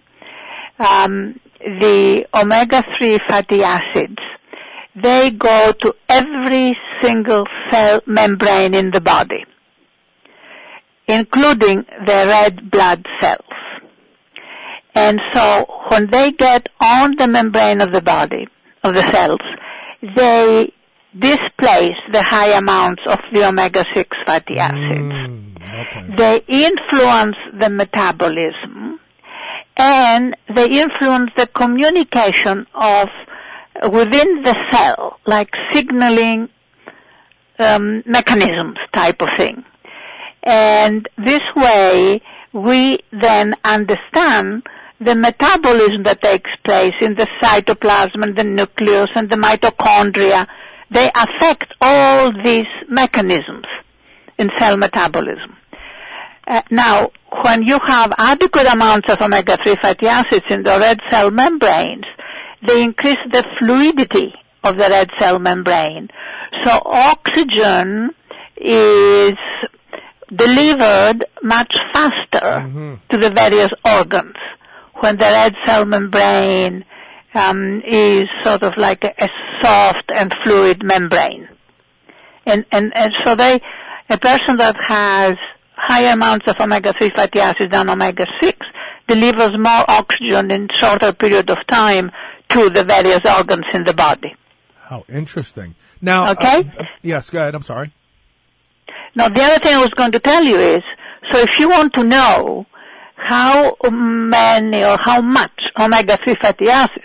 the omega-3 fatty acids, they go to every single cell membrane in the body. including the red blood cells. And so when they get on the membrane of the body, of the cells, they displace the high amounts of the omega-6 fatty acids. Okay. They influence the metabolism, and they influence the communication of within the cell, like signaling mechanisms type of thing. And this way, we then understand the metabolism that takes place in the cytoplasm and the nucleus and the mitochondria. They affect all these mechanisms in cell metabolism. Now, when you have adequate amounts of omega-3 fatty acids in the red cell membranes, they increase the fluidity of the red cell membrane. So oxygen is delivered much faster to the various organs when the red cell membrane is sort of like a soft and fluid membrane. And so a person that has higher amounts of omega-3 fatty acids than omega-6 delivers more oxygen in shorter period of time to the various organs in the body. How interesting. Now, okay? Yes, go ahead. I'm sorry. Now, the other thing I was going to tell you is, so if you want to know how many or how much omega-3 fatty acids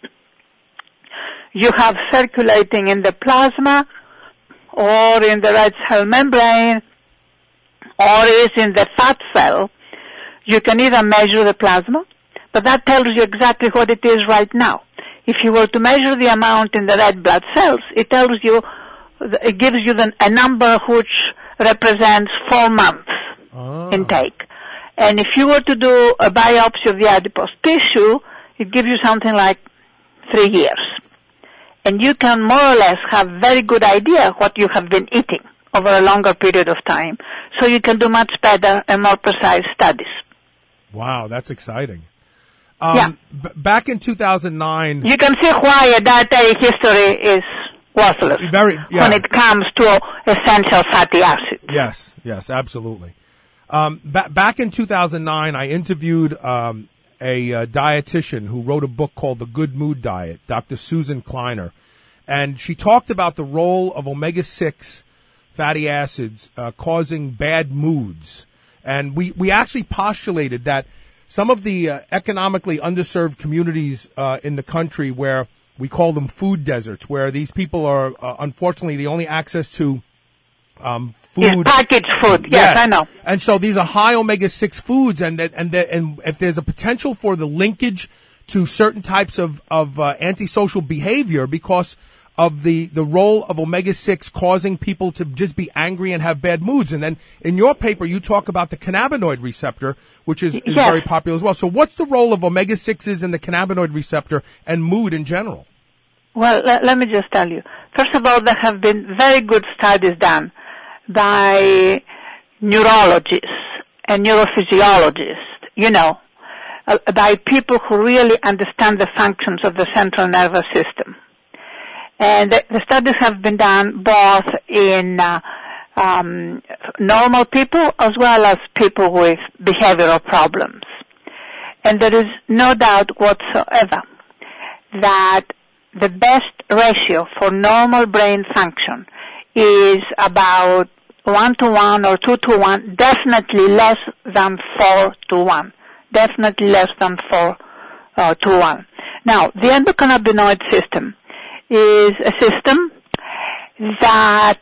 you have circulating in the plasma or in the red cell membrane or is in the fat cell, you can either measure the plasma, but that tells you exactly what it is right now. If you were to measure the amount in the red blood cells, it tells you, it gives you a number which represents 4 months intake. And if you were to do a biopsy of the adipose tissue, it gives you something like 3 years. And you can more or less have very good idea what you have been eating over a longer period of time. So you can do much better and more precise studies. Wow, that's exciting. Yeah. Back in 2009... You can see why a dietary history is worthless when it comes to essential fatty acids. Yes, absolutely. Back in 2009, I interviewed a dietitian who wrote a book called The Good Mood Diet, Dr. Susan Kleiner. And she talked about the role of omega-6 fatty acids causing bad moods. And we actually postulated that some of the economically underserved communities in the country where we call them food deserts, where these people are unfortunately the only access to food. Yes, packaged food. Yes, I know. And so these are high omega-6 foods, and if there's a potential for the linkage to certain types of antisocial behavior because of the role of omega-6 causing people to just be angry and have bad moods. And then in your paper, you talk about the cannabinoid receptor, which is very popular as well. So what's the role of omega-6s in the cannabinoid receptor and mood in general? Well, let me just tell you. First of all, there have been very good studies done by neurologists and neurophysiologists, by people who really understand the functions of the central nervous system. And the studies have been done both in normal people as well as people with behavioral problems. And there is no doubt whatsoever that the best ratio for normal brain function is about 1-to-1 or 2-to-1, definitely less than 4-to-1. Definitely less than 4-to-1. Now, the endocannabinoid system is a system that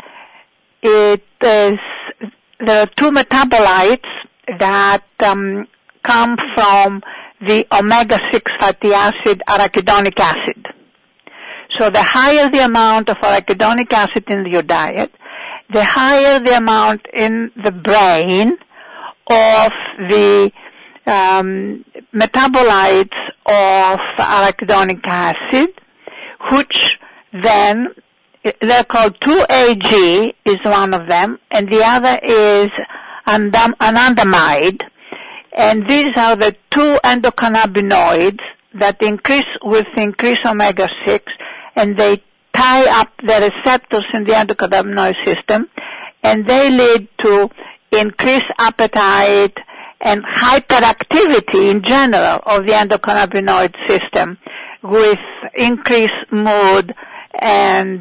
there are 2 metabolites that come from the omega-6 fatty acid, arachidonic acid. So the higher the amount of arachidonic acid in your diet, the higher the amount in the brain of the metabolites of arachidonic acid, which then, they're called 2-AG is one of them, and the other is anandamide. And these are the 2 endocannabinoids that increase with increased omega-6, and they tie up the receptors in the endocannabinoid system, and they lead to increased appetite, and hyperactivity in general of the endocannabinoid system with increased mood and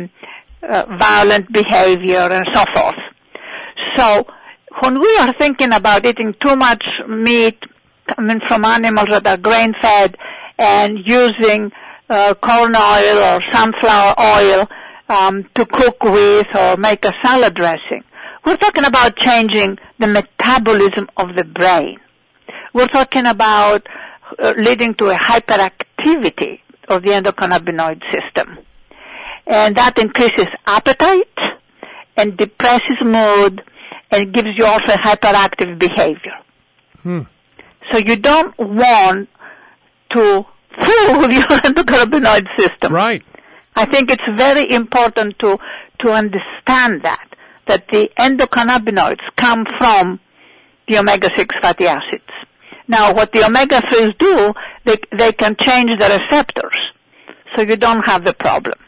violent behavior and so forth. So when we are thinking about eating too much meat coming from animals that are grain-fed and using corn oil or sunflower oil to cook with or make a salad dressing, we're talking about changing the metabolism of the brain. We're talking about leading to a hyperactivity of the endocannabinoid system. And that increases appetite and depresses mood and gives you also a hyperactive behavior. So you don't want to fool your endocannabinoid system. Right. I think it's very important to understand that the endocannabinoids come from the omega-6 fatty acids. Now, what the omega-3s do, they can change the receptors, so you don't have the problem.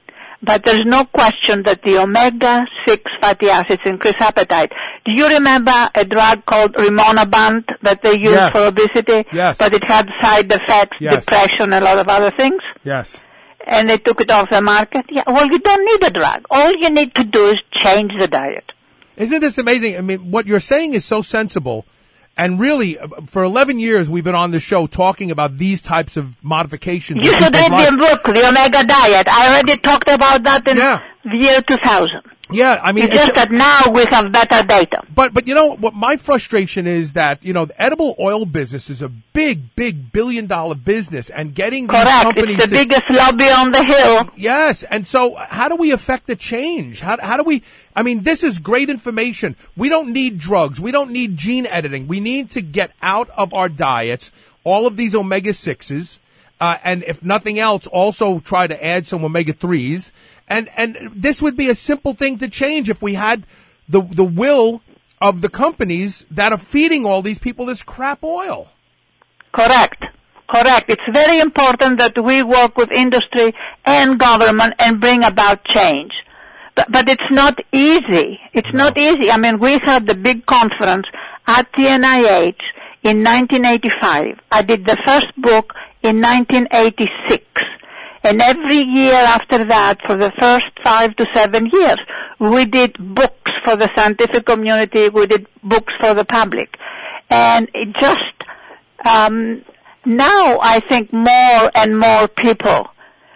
But there's no question that the omega-6 fatty acids increase appetite. Do you remember a drug called Rimonabant that they used for obesity? Yes. But it had side effects, depression, a lot of other things? Yes. And they took it off the market? Yeah, well, you don't need a drug. All you need to do is change the diet. Isn't this amazing? I mean, what you're saying is so sensible. And really, for 11 years, we've been on the show talking about these types of modifications. You should read the book, The Omega Diet. I already talked about that in the year 2000. Yeah, I mean, it's just that now we have better data. But you know what my frustration is that, you know, the edible oil business is a big billion-dollar business, and getting these companies it's the biggest lobby on the hill. Yes, and so how do we affect the change? How do we? I mean, this is great information. We don't need drugs. We don't need gene editing. We need to get out of our diets all of these omega-6s, and if nothing else, also try to add some omega-3s. And this would be a simple thing to change if we had the will of the companies that are feeding all these people this crap oil. Correct. It's very important that we work with industry and government and bring about change. But it's not easy. It's not easy. I mean, we had the big conference at the NIH in 1985. I did the first book in 1986. And every year after that, for the first 5 to 7 years, we did books for the scientific community, we did books for the public. And it just, now I think more and more people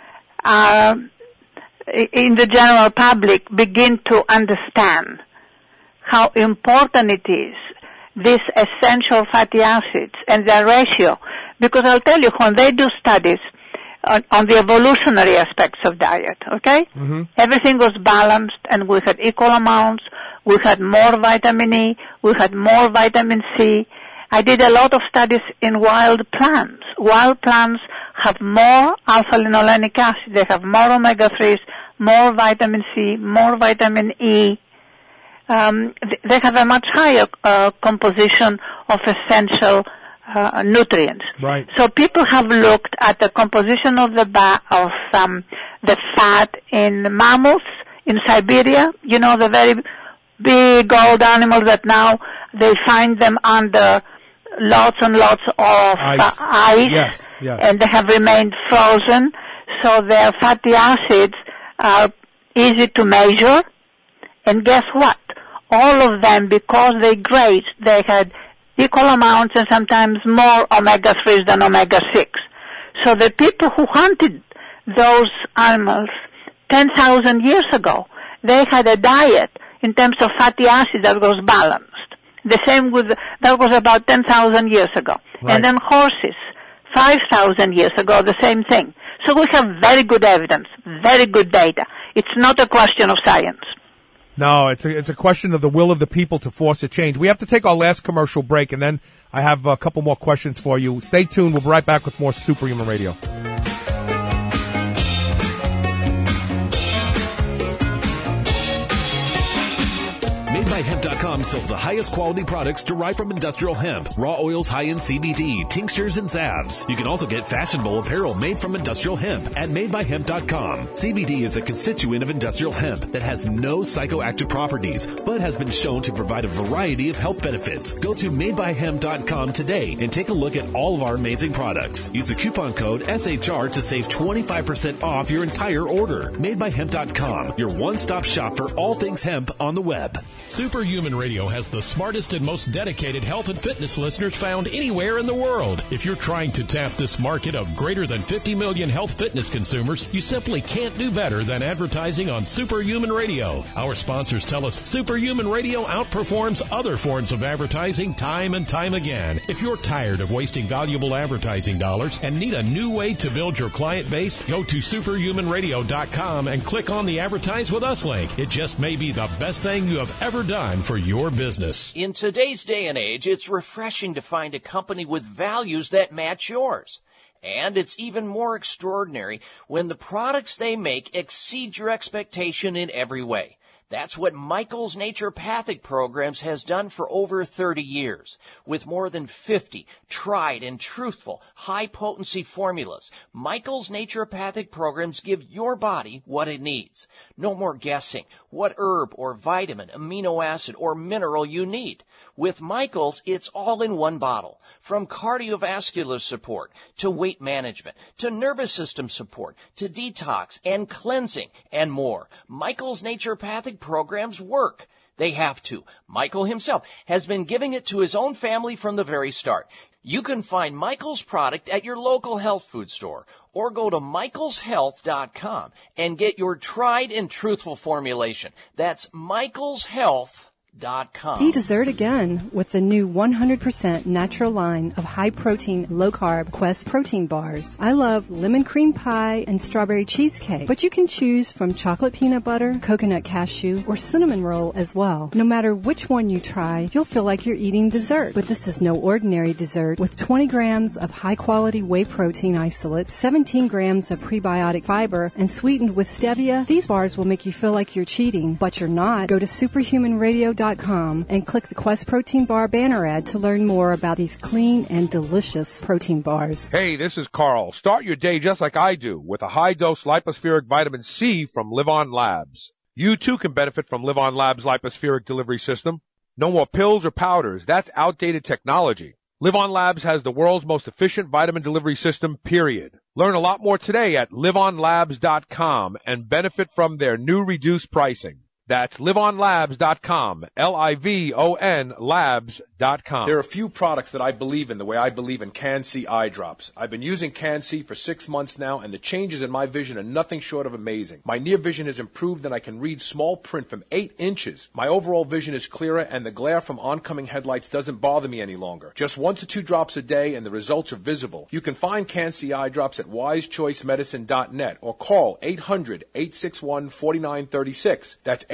in the general public begin to understand how important it is, these essential fatty acids and their ratio. Because I'll tell you, when they do studies on the evolutionary aspects of diet, okay? Mm-hmm. Everything was balanced, and we had equal amounts. We had more vitamin E. We had more vitamin C. I did a lot of studies in wild plants. Wild plants have more alpha-linolenic acid. They have more omega-3s, more vitamin C, more vitamin E. They have a much higher composition of essential nutrients. Right. So people have looked at the composition of the fat in mammoths in Siberia. You know, the very big old animals that now they find them under lots and lots of ice. Yes. And they have remained frozen. So their fatty acids are easy to measure. And guess what? All of them, because they grazed, they had equal amounts and sometimes more omega-3s than omega-6. So the people who hunted those animals 10,000 years ago, they had a diet in terms of fatty acid that was balanced. The same that was about 10,000 years ago. Right. And then horses, 5,000 years ago, the same thing. So we have very good evidence, very good data. It's not a question of science. No, it's a question of the will of the people to force a change. We have to take our last commercial break, and then I have a couple more questions for you. Stay tuned. We'll be right back with more Superhuman Radio. MadeByHemp.com MedByHemp.com sells the highest quality products derived from industrial hemp, raw oils, high-end CBD, tinctures, and salves. You can also get fashionable apparel made from industrial hemp at MedByHemp.com. CBD is a constituent of industrial hemp that has no psychoactive properties, but has been shown to provide a variety of health benefits. Go to MadeByHemp.com today and take a look at all of our amazing products. Use the coupon code SHR to save 25% off your entire order. MadeByHemp.com, your one-stop shop for all things hemp on the web. Superhuman Radio has the smartest and most dedicated health and fitness listeners found anywhere in the world. If you're trying to tap this market of greater than 50 million health fitness consumers, you simply can't do better than advertising on Superhuman Radio. Our sponsors tell us Superhuman Radio outperforms other forms of advertising time and time again. If you're tired of wasting valuable advertising dollars and need a new way to build your client base, go to superhumanradio.com and click on the Advertise With Us link. It just may be the best thing you have ever done for your business. In today's day and age, it's refreshing to find a company with values that match yours. And it's even more extraordinary when the products they make exceed your expectation in every way. That's what Michael's Naturopathic Programs has done for over 30 years. With more than 50 tried and truthful, high-potency formulas, Michael's Naturopathic Programs give your body what it needs. No more guessing what herb or vitamin, amino acid, or mineral you need. With Michael's, it's all in one bottle. From cardiovascular support, to weight management, to nervous system support, to detox and cleansing, and more. Michael's Naturopathic Programs work. They have to. Michael himself has been giving it to his own family from the very start. You can find Michael's product at your local health food store or go to michaelshealth.com and get your tried and truthful formulation. That's michaelshealth.com. Be dessert again with the new 100% natural line of high-protein, low-carb Quest protein bars. I love lemon cream pie and strawberry cheesecake, but you can choose from chocolate peanut butter, coconut cashew, or cinnamon roll as well. No matter which one you try, you'll feel like you're eating dessert. But this is no ordinary dessert. With 20 grams of high-quality whey protein isolate, 17 grams of prebiotic fiber, and sweetened with stevia, these bars will make you feel like you're cheating, but you're not. Go to superhumanradio.com and click the Quest Protein Bar banner ad to learn more about these clean and delicious protein bars. Hey, this is Carl. Start your day just like I do with a high-dose lipospheric vitamin C from Live On Labs. You too can benefit from Live On Labs' lipospheric delivery system. No more pills or powders. That's outdated technology. Live On Labs has the world's most efficient vitamin delivery system, period. Learn a lot more today at liveonlabs.com and benefit from their new reduced pricing. That's liveonlabs.com, Livon labs.com. There are a few products that I believe in the way I believe in Can-C eye drops. I've been using Can-C for 6 months now, and the changes in my vision are nothing short of amazing. My near vision has improved, and I can read small print from 8 inches. My overall vision is clearer, and the glare from oncoming headlights doesn't bother me any longer. Just 1 to 2 drops a day, and the results are visible. You can find Can-C eye drops at wisechoicemedicine.net or call 800-861-4936. That's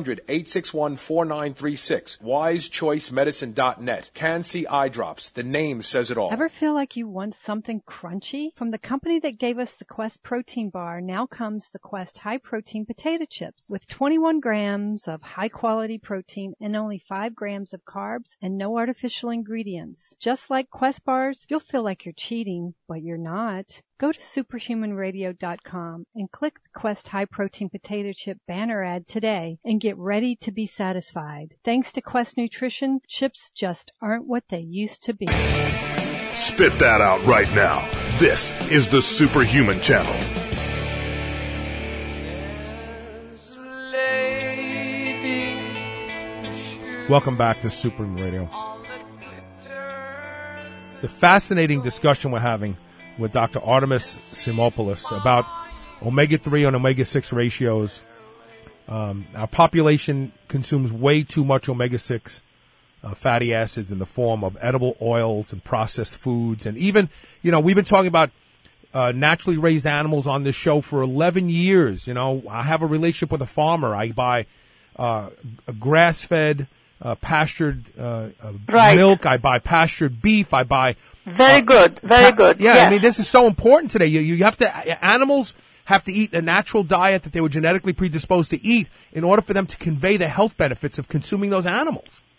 800-861-4936. wisechoicemedicine.net. Can-C eye drops. The name says it all. Ever feel like you want something crunchy? From the company that gave us the Quest protein bar, now comes the Quest high protein potato chips with 21 grams of high quality protein and only 5 grams of carbs and no artificial ingredients. Just like Quest bars, you'll feel like you're cheating, but you're not. Go to superhumanradio.com and click the Quest high protein potato chip banner ad today and get ready to be satisfied. Thanks to Quest Nutrition, chips just aren't what they used to be. Spit that out right now. This is the Superhuman Channel. Welcome back to Superhuman Radio. The fascinating discussion we're having with Dr. Artemis Simopoulos about omega-3 and omega-6 ratios. Our population consumes way too much omega-6 fatty acids in the form of edible oils and processed foods. And even, we've been talking about naturally raised animals on this show for 11 years. I have a relationship with a farmer. I buy a grass-fed, pastured milk. I buy pastured beef. I buy... Very good. Yeah, yes. I mean, this is so important today. You have to, animals have to eat a natural diet that they were genetically predisposed to eat in order for them to convey the health benefits of consuming those animals.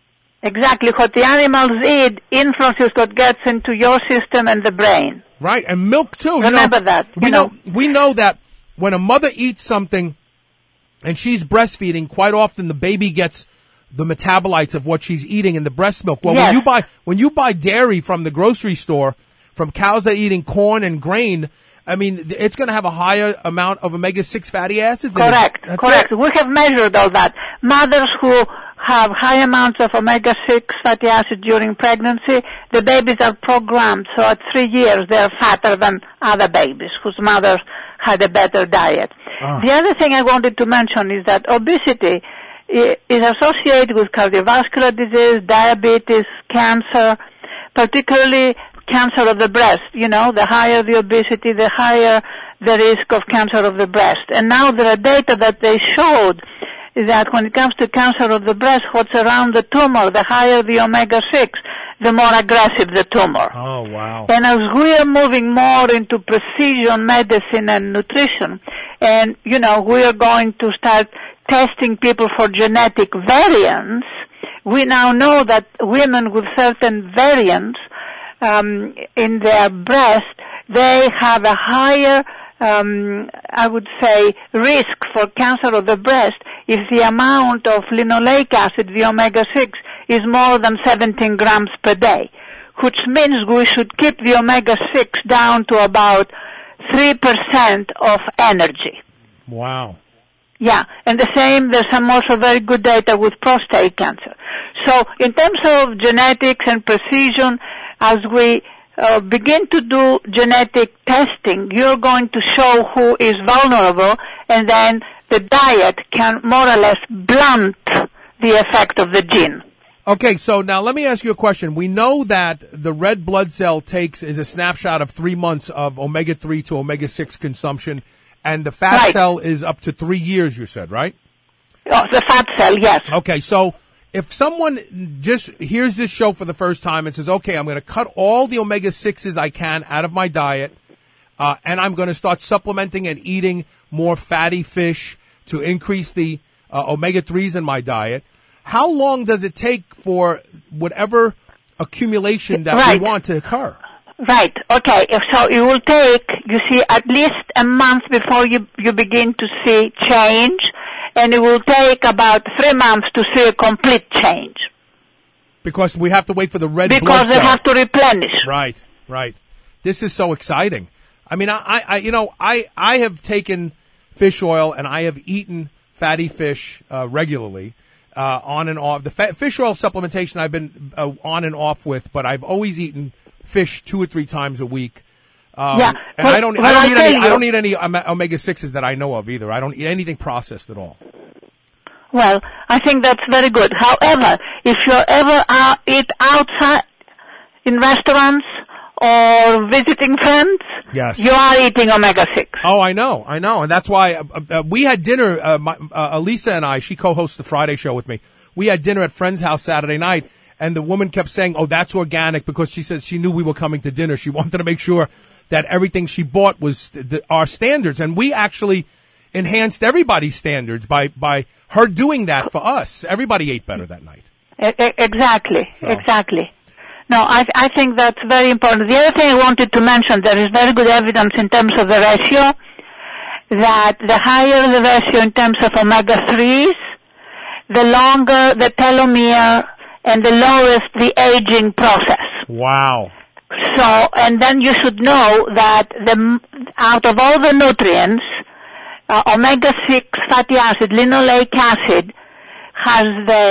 Exactly. What the animals eat influences what gets into your system and the brain. Right, and milk too. Remember that. We know that when a mother eats something and she's breastfeeding, quite often the baby gets the metabolites of what she's eating in the breast milk. Well, yes. when you buy dairy from the grocery store, from cows that are eating corn and grain, I mean, it's going to have a higher amount of omega-6 fatty acids. Correct. We have measured all that. Mothers who have high amounts of omega-6 fatty acid during pregnancy, the babies are programmed, so at 3 years they're fatter than other babies whose mothers had a better diet. The other thing I wanted to mention is that obesity is associated with cardiovascular disease, diabetes, cancer, particularly cancer of the breast. The higher the obesity, the higher the risk of cancer of the breast. And now there are data that they showed that when it comes to cancer of the breast, what's around the tumor, the higher the omega-6, the more aggressive the tumor. Oh, wow. And as we are moving more into precision medicine and nutrition, and, we are going to start testing people for genetic variants, we now know that women with certain variants in their breast, they have a higher, I would say, risk for cancer of the breast if the amount of linoleic acid, the omega-6, is more than 17 grams per day, which means we should keep the omega-6 down to about 3% of energy. Wow. Yeah, and the same, there's some also very good data with prostate cancer. So in terms of genetics and precision, as we begin to do genetic testing, you're going to show who is vulnerable, and then the diet can more or less blunt the effect of the gene. Okay, so now let me ask you a question. We know that the red blood cell is a snapshot of 3 months of omega-3 to omega-6 consumption, and the fat cell is up to 3 years, you said, right? Oh, the fat cell, yes. Okay, so if someone just hears this show for the first time and says, okay, I'm going to cut all the omega-6s I can out of my diet, and I'm going to start supplementing and eating more fatty fish to increase the omega-3s in my diet, how long does it take for whatever accumulation that we want to occur? Right. Okay. So it will take, at least a month before you begin to see change, and it will take about 3 months to see a complete change. Because we have to wait for the red blood cell. Because they have to replenish. Right. This is so exciting. I mean, I have taken fish oil and I have eaten fatty fish regularly. On and off. The fish oil supplementation I've been on and off with, but I've always eaten fish 2 or 3 times a week. And I don't eat any omega-6s that I know of either. I don't eat anything processed at all. Well, I think that's very good. However, if you ever eat outside in restaurants or visiting friends, yes, you are eating omega-6. Oh, I know. And that's why we had dinner, Elisa and I, she co-hosts the Friday show with me. We had dinner at friend's house Saturday night, and the woman kept saying, oh, that's organic, because she said she knew we were coming to dinner. She wanted to make sure that everything she bought was our standards. And we actually enhanced everybody's standards by her doing that for us. Everybody ate better that night. Exactly. No, I think that's very important. The other thing I wanted to mention, there is very good evidence in terms of the ratio, that the higher the ratio in terms of omega-3s, the longer the telomere and the lowest the aging process. Wow. So, and then you should know that out of all the nutrients, omega-6 fatty acid, linoleic acid, has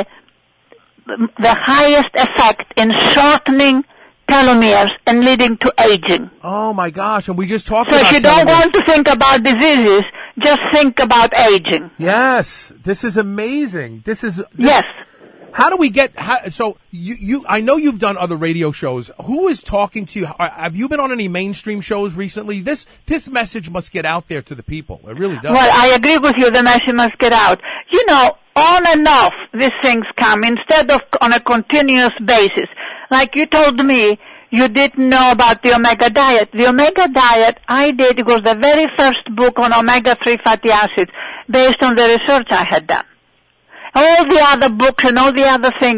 the highest effect in shortening telomeres and leading to aging. Oh my gosh, and we just talked about telomeres. So if you don't want to think about diseases, just think about aging. Yes, this is amazing. Yes. How do we so I know you've done other radio shows. Who is talking to you? Have you been on any mainstream shows recently? This message must get out there to the people. It really does. Well, I agree with you. The message must get out. On and off, these things come instead of on a continuous basis. Like you told me, you didn't know about the omega diet. The omega diet I did, it was the very first book on omega-3 fatty acids based on the research I had done. All the other books and all the other things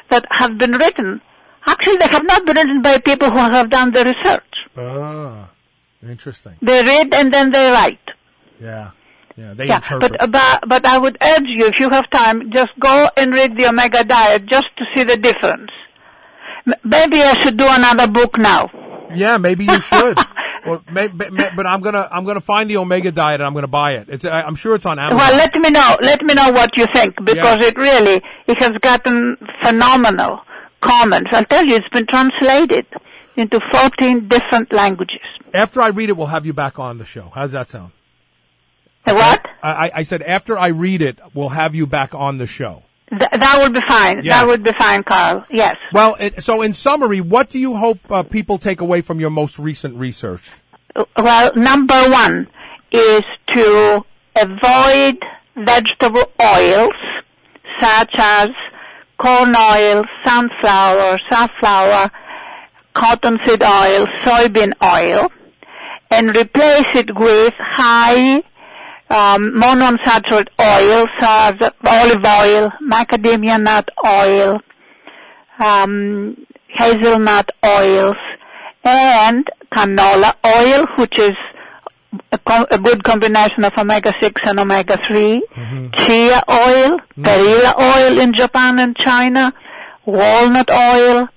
that have been written. Actually, they have not been written by people who have done the research. Ah, interesting. They read and then they write. Yeah, they interpret. But I would urge you, if you have time, just go and read the Omega Diet just to see the difference. Maybe I should do another book now. Yeah, maybe you should. Well, but I'm gonna find the Omega Diet and I'm gonna buy it. I'm sure it's on Amazon. Well, let me know what you think, because it has gotten phenomenal comments. I'll tell you, it's been translated into 14 different languages. After I read it, we'll have you back on the show. How does that sound? What? I said after I read it, we'll have you back on the show. That would be fine. Yes. That would be fine, Carl. Yes. Well, so in summary, what do you hope people take away from your most recent research? Well, number one is to avoid vegetable oils such as corn oil, sunflower, safflower, cottonseed oil, soybean oil, and replace it with high monounsaturated oils such as olive oil, macadamia nut oil, hazelnut oils, and canola oil, which is a good combination of omega-6 and omega-3, chia oil, perilla oil in Japan and China, walnut oil.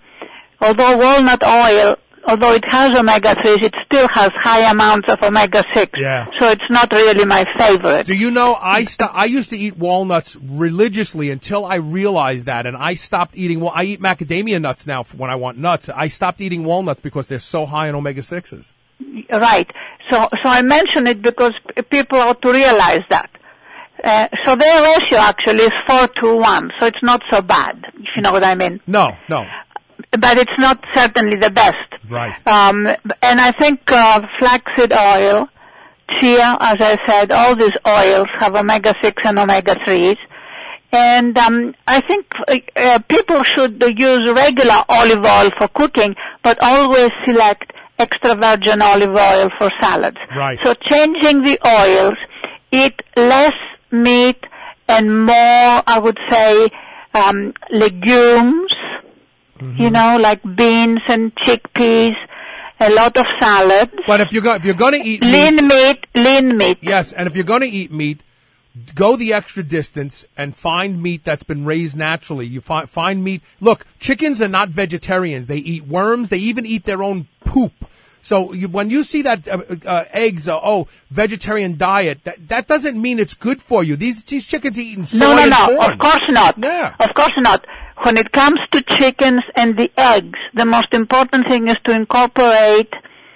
Although it has omega-3s, it still has high amounts of omega-6. Yeah. So it's not really my favorite. Do you know, I used to eat walnuts religiously until I realized that, and I stopped eating, I eat macadamia nuts now when I want nuts. I stopped eating walnuts because they're so high in omega-6s. Right. So I mention it because people ought to realize that. So their ratio actually is 4:1, so it's not so bad, if you know what I mean. No. But it's not certainly the best. Right. And I think flaxseed oil, chia, as I said, all these oils have omega-6 and omega-3s. And I think people should use regular olive oil for cooking, but always select extra virgin olive oil for salads. Right. So changing the oils, eat less meat and more, I would say, legumes, you know, like beans and chickpeas, a lot of salads. But if you're going to eat lean meat. Yes, and if you're going to eat meat, go the extra distance and find meat that's been raised naturally. You find meat. Look, chickens are not vegetarians. They eat worms. They even eat their own poop. So when you see that eggs, vegetarian diet, that doesn't mean it's good for you. These chickens are eating soy and corn. No, of course not. Yeah. Of course not. When it comes to chickens and the eggs, the most important thing is to incorporate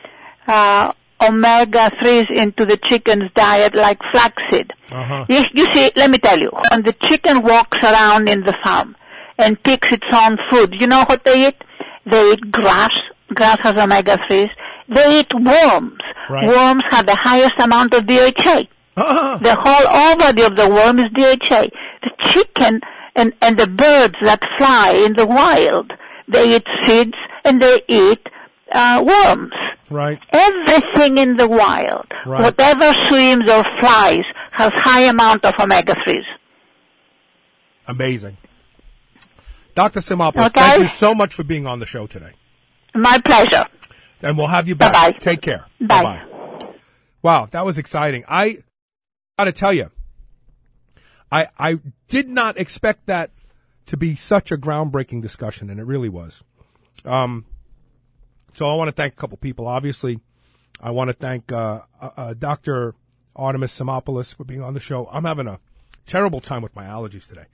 omega-3s into the chicken's diet, like flaxseed. You see, let me tell you, when the chicken walks around in the farm and picks its own food, you know what they eat? They eat grass. Grass has omega-3s. They eat worms. Right. Worms have the highest amount of DHA. The whole body of the worm is DHA. The chicken and the birds that fly in the wild, they eat seeds and they eat worms. Right. Everything in the wild, whatever swims or flies, has high amount of omega-3s. Amazing. Dr. Simopoulos, thank you so much for being on the show today. My pleasure. And we'll have you back. Bye-bye. Take care. Bye. Bye-bye. Wow, that was exciting. I got to tell you, I did not expect that to be such a groundbreaking discussion, and it really was. So I want to thank a couple people. Obviously, I want to thank Dr. Artemis Simopoulos for being on the show. I'm having a terrible time with my allergies today.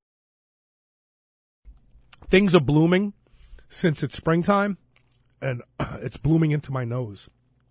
Things are blooming since it's springtime, and it's blooming into my nose.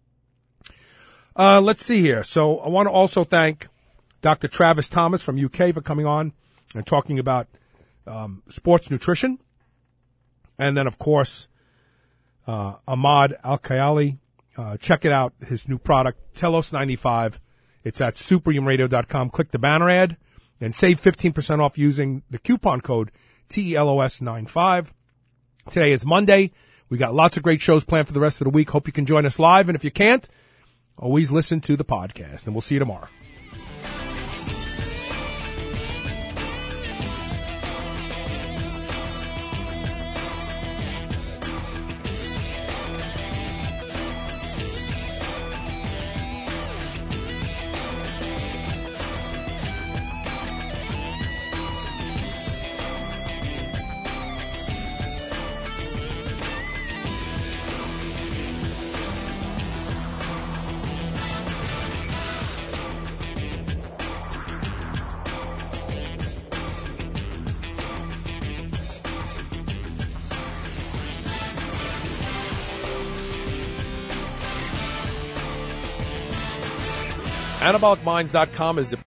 Let's see here. So I want to also thank Dr. Travis Thomas from UK for coming on and talking about sports nutrition. And then, of course, Ahmad Al-Khayali. Check it out, his new product, Telos 95. It's at superhumanradio.com. Click the banner ad and save 15% off using the coupon code TELOS95. Today is Monday. We got lots of great shows planned for the rest of the week. Hope you can join us live. And if you can't, always listen to the podcast. And we'll see you tomorrow. AnabolicMinds.com is the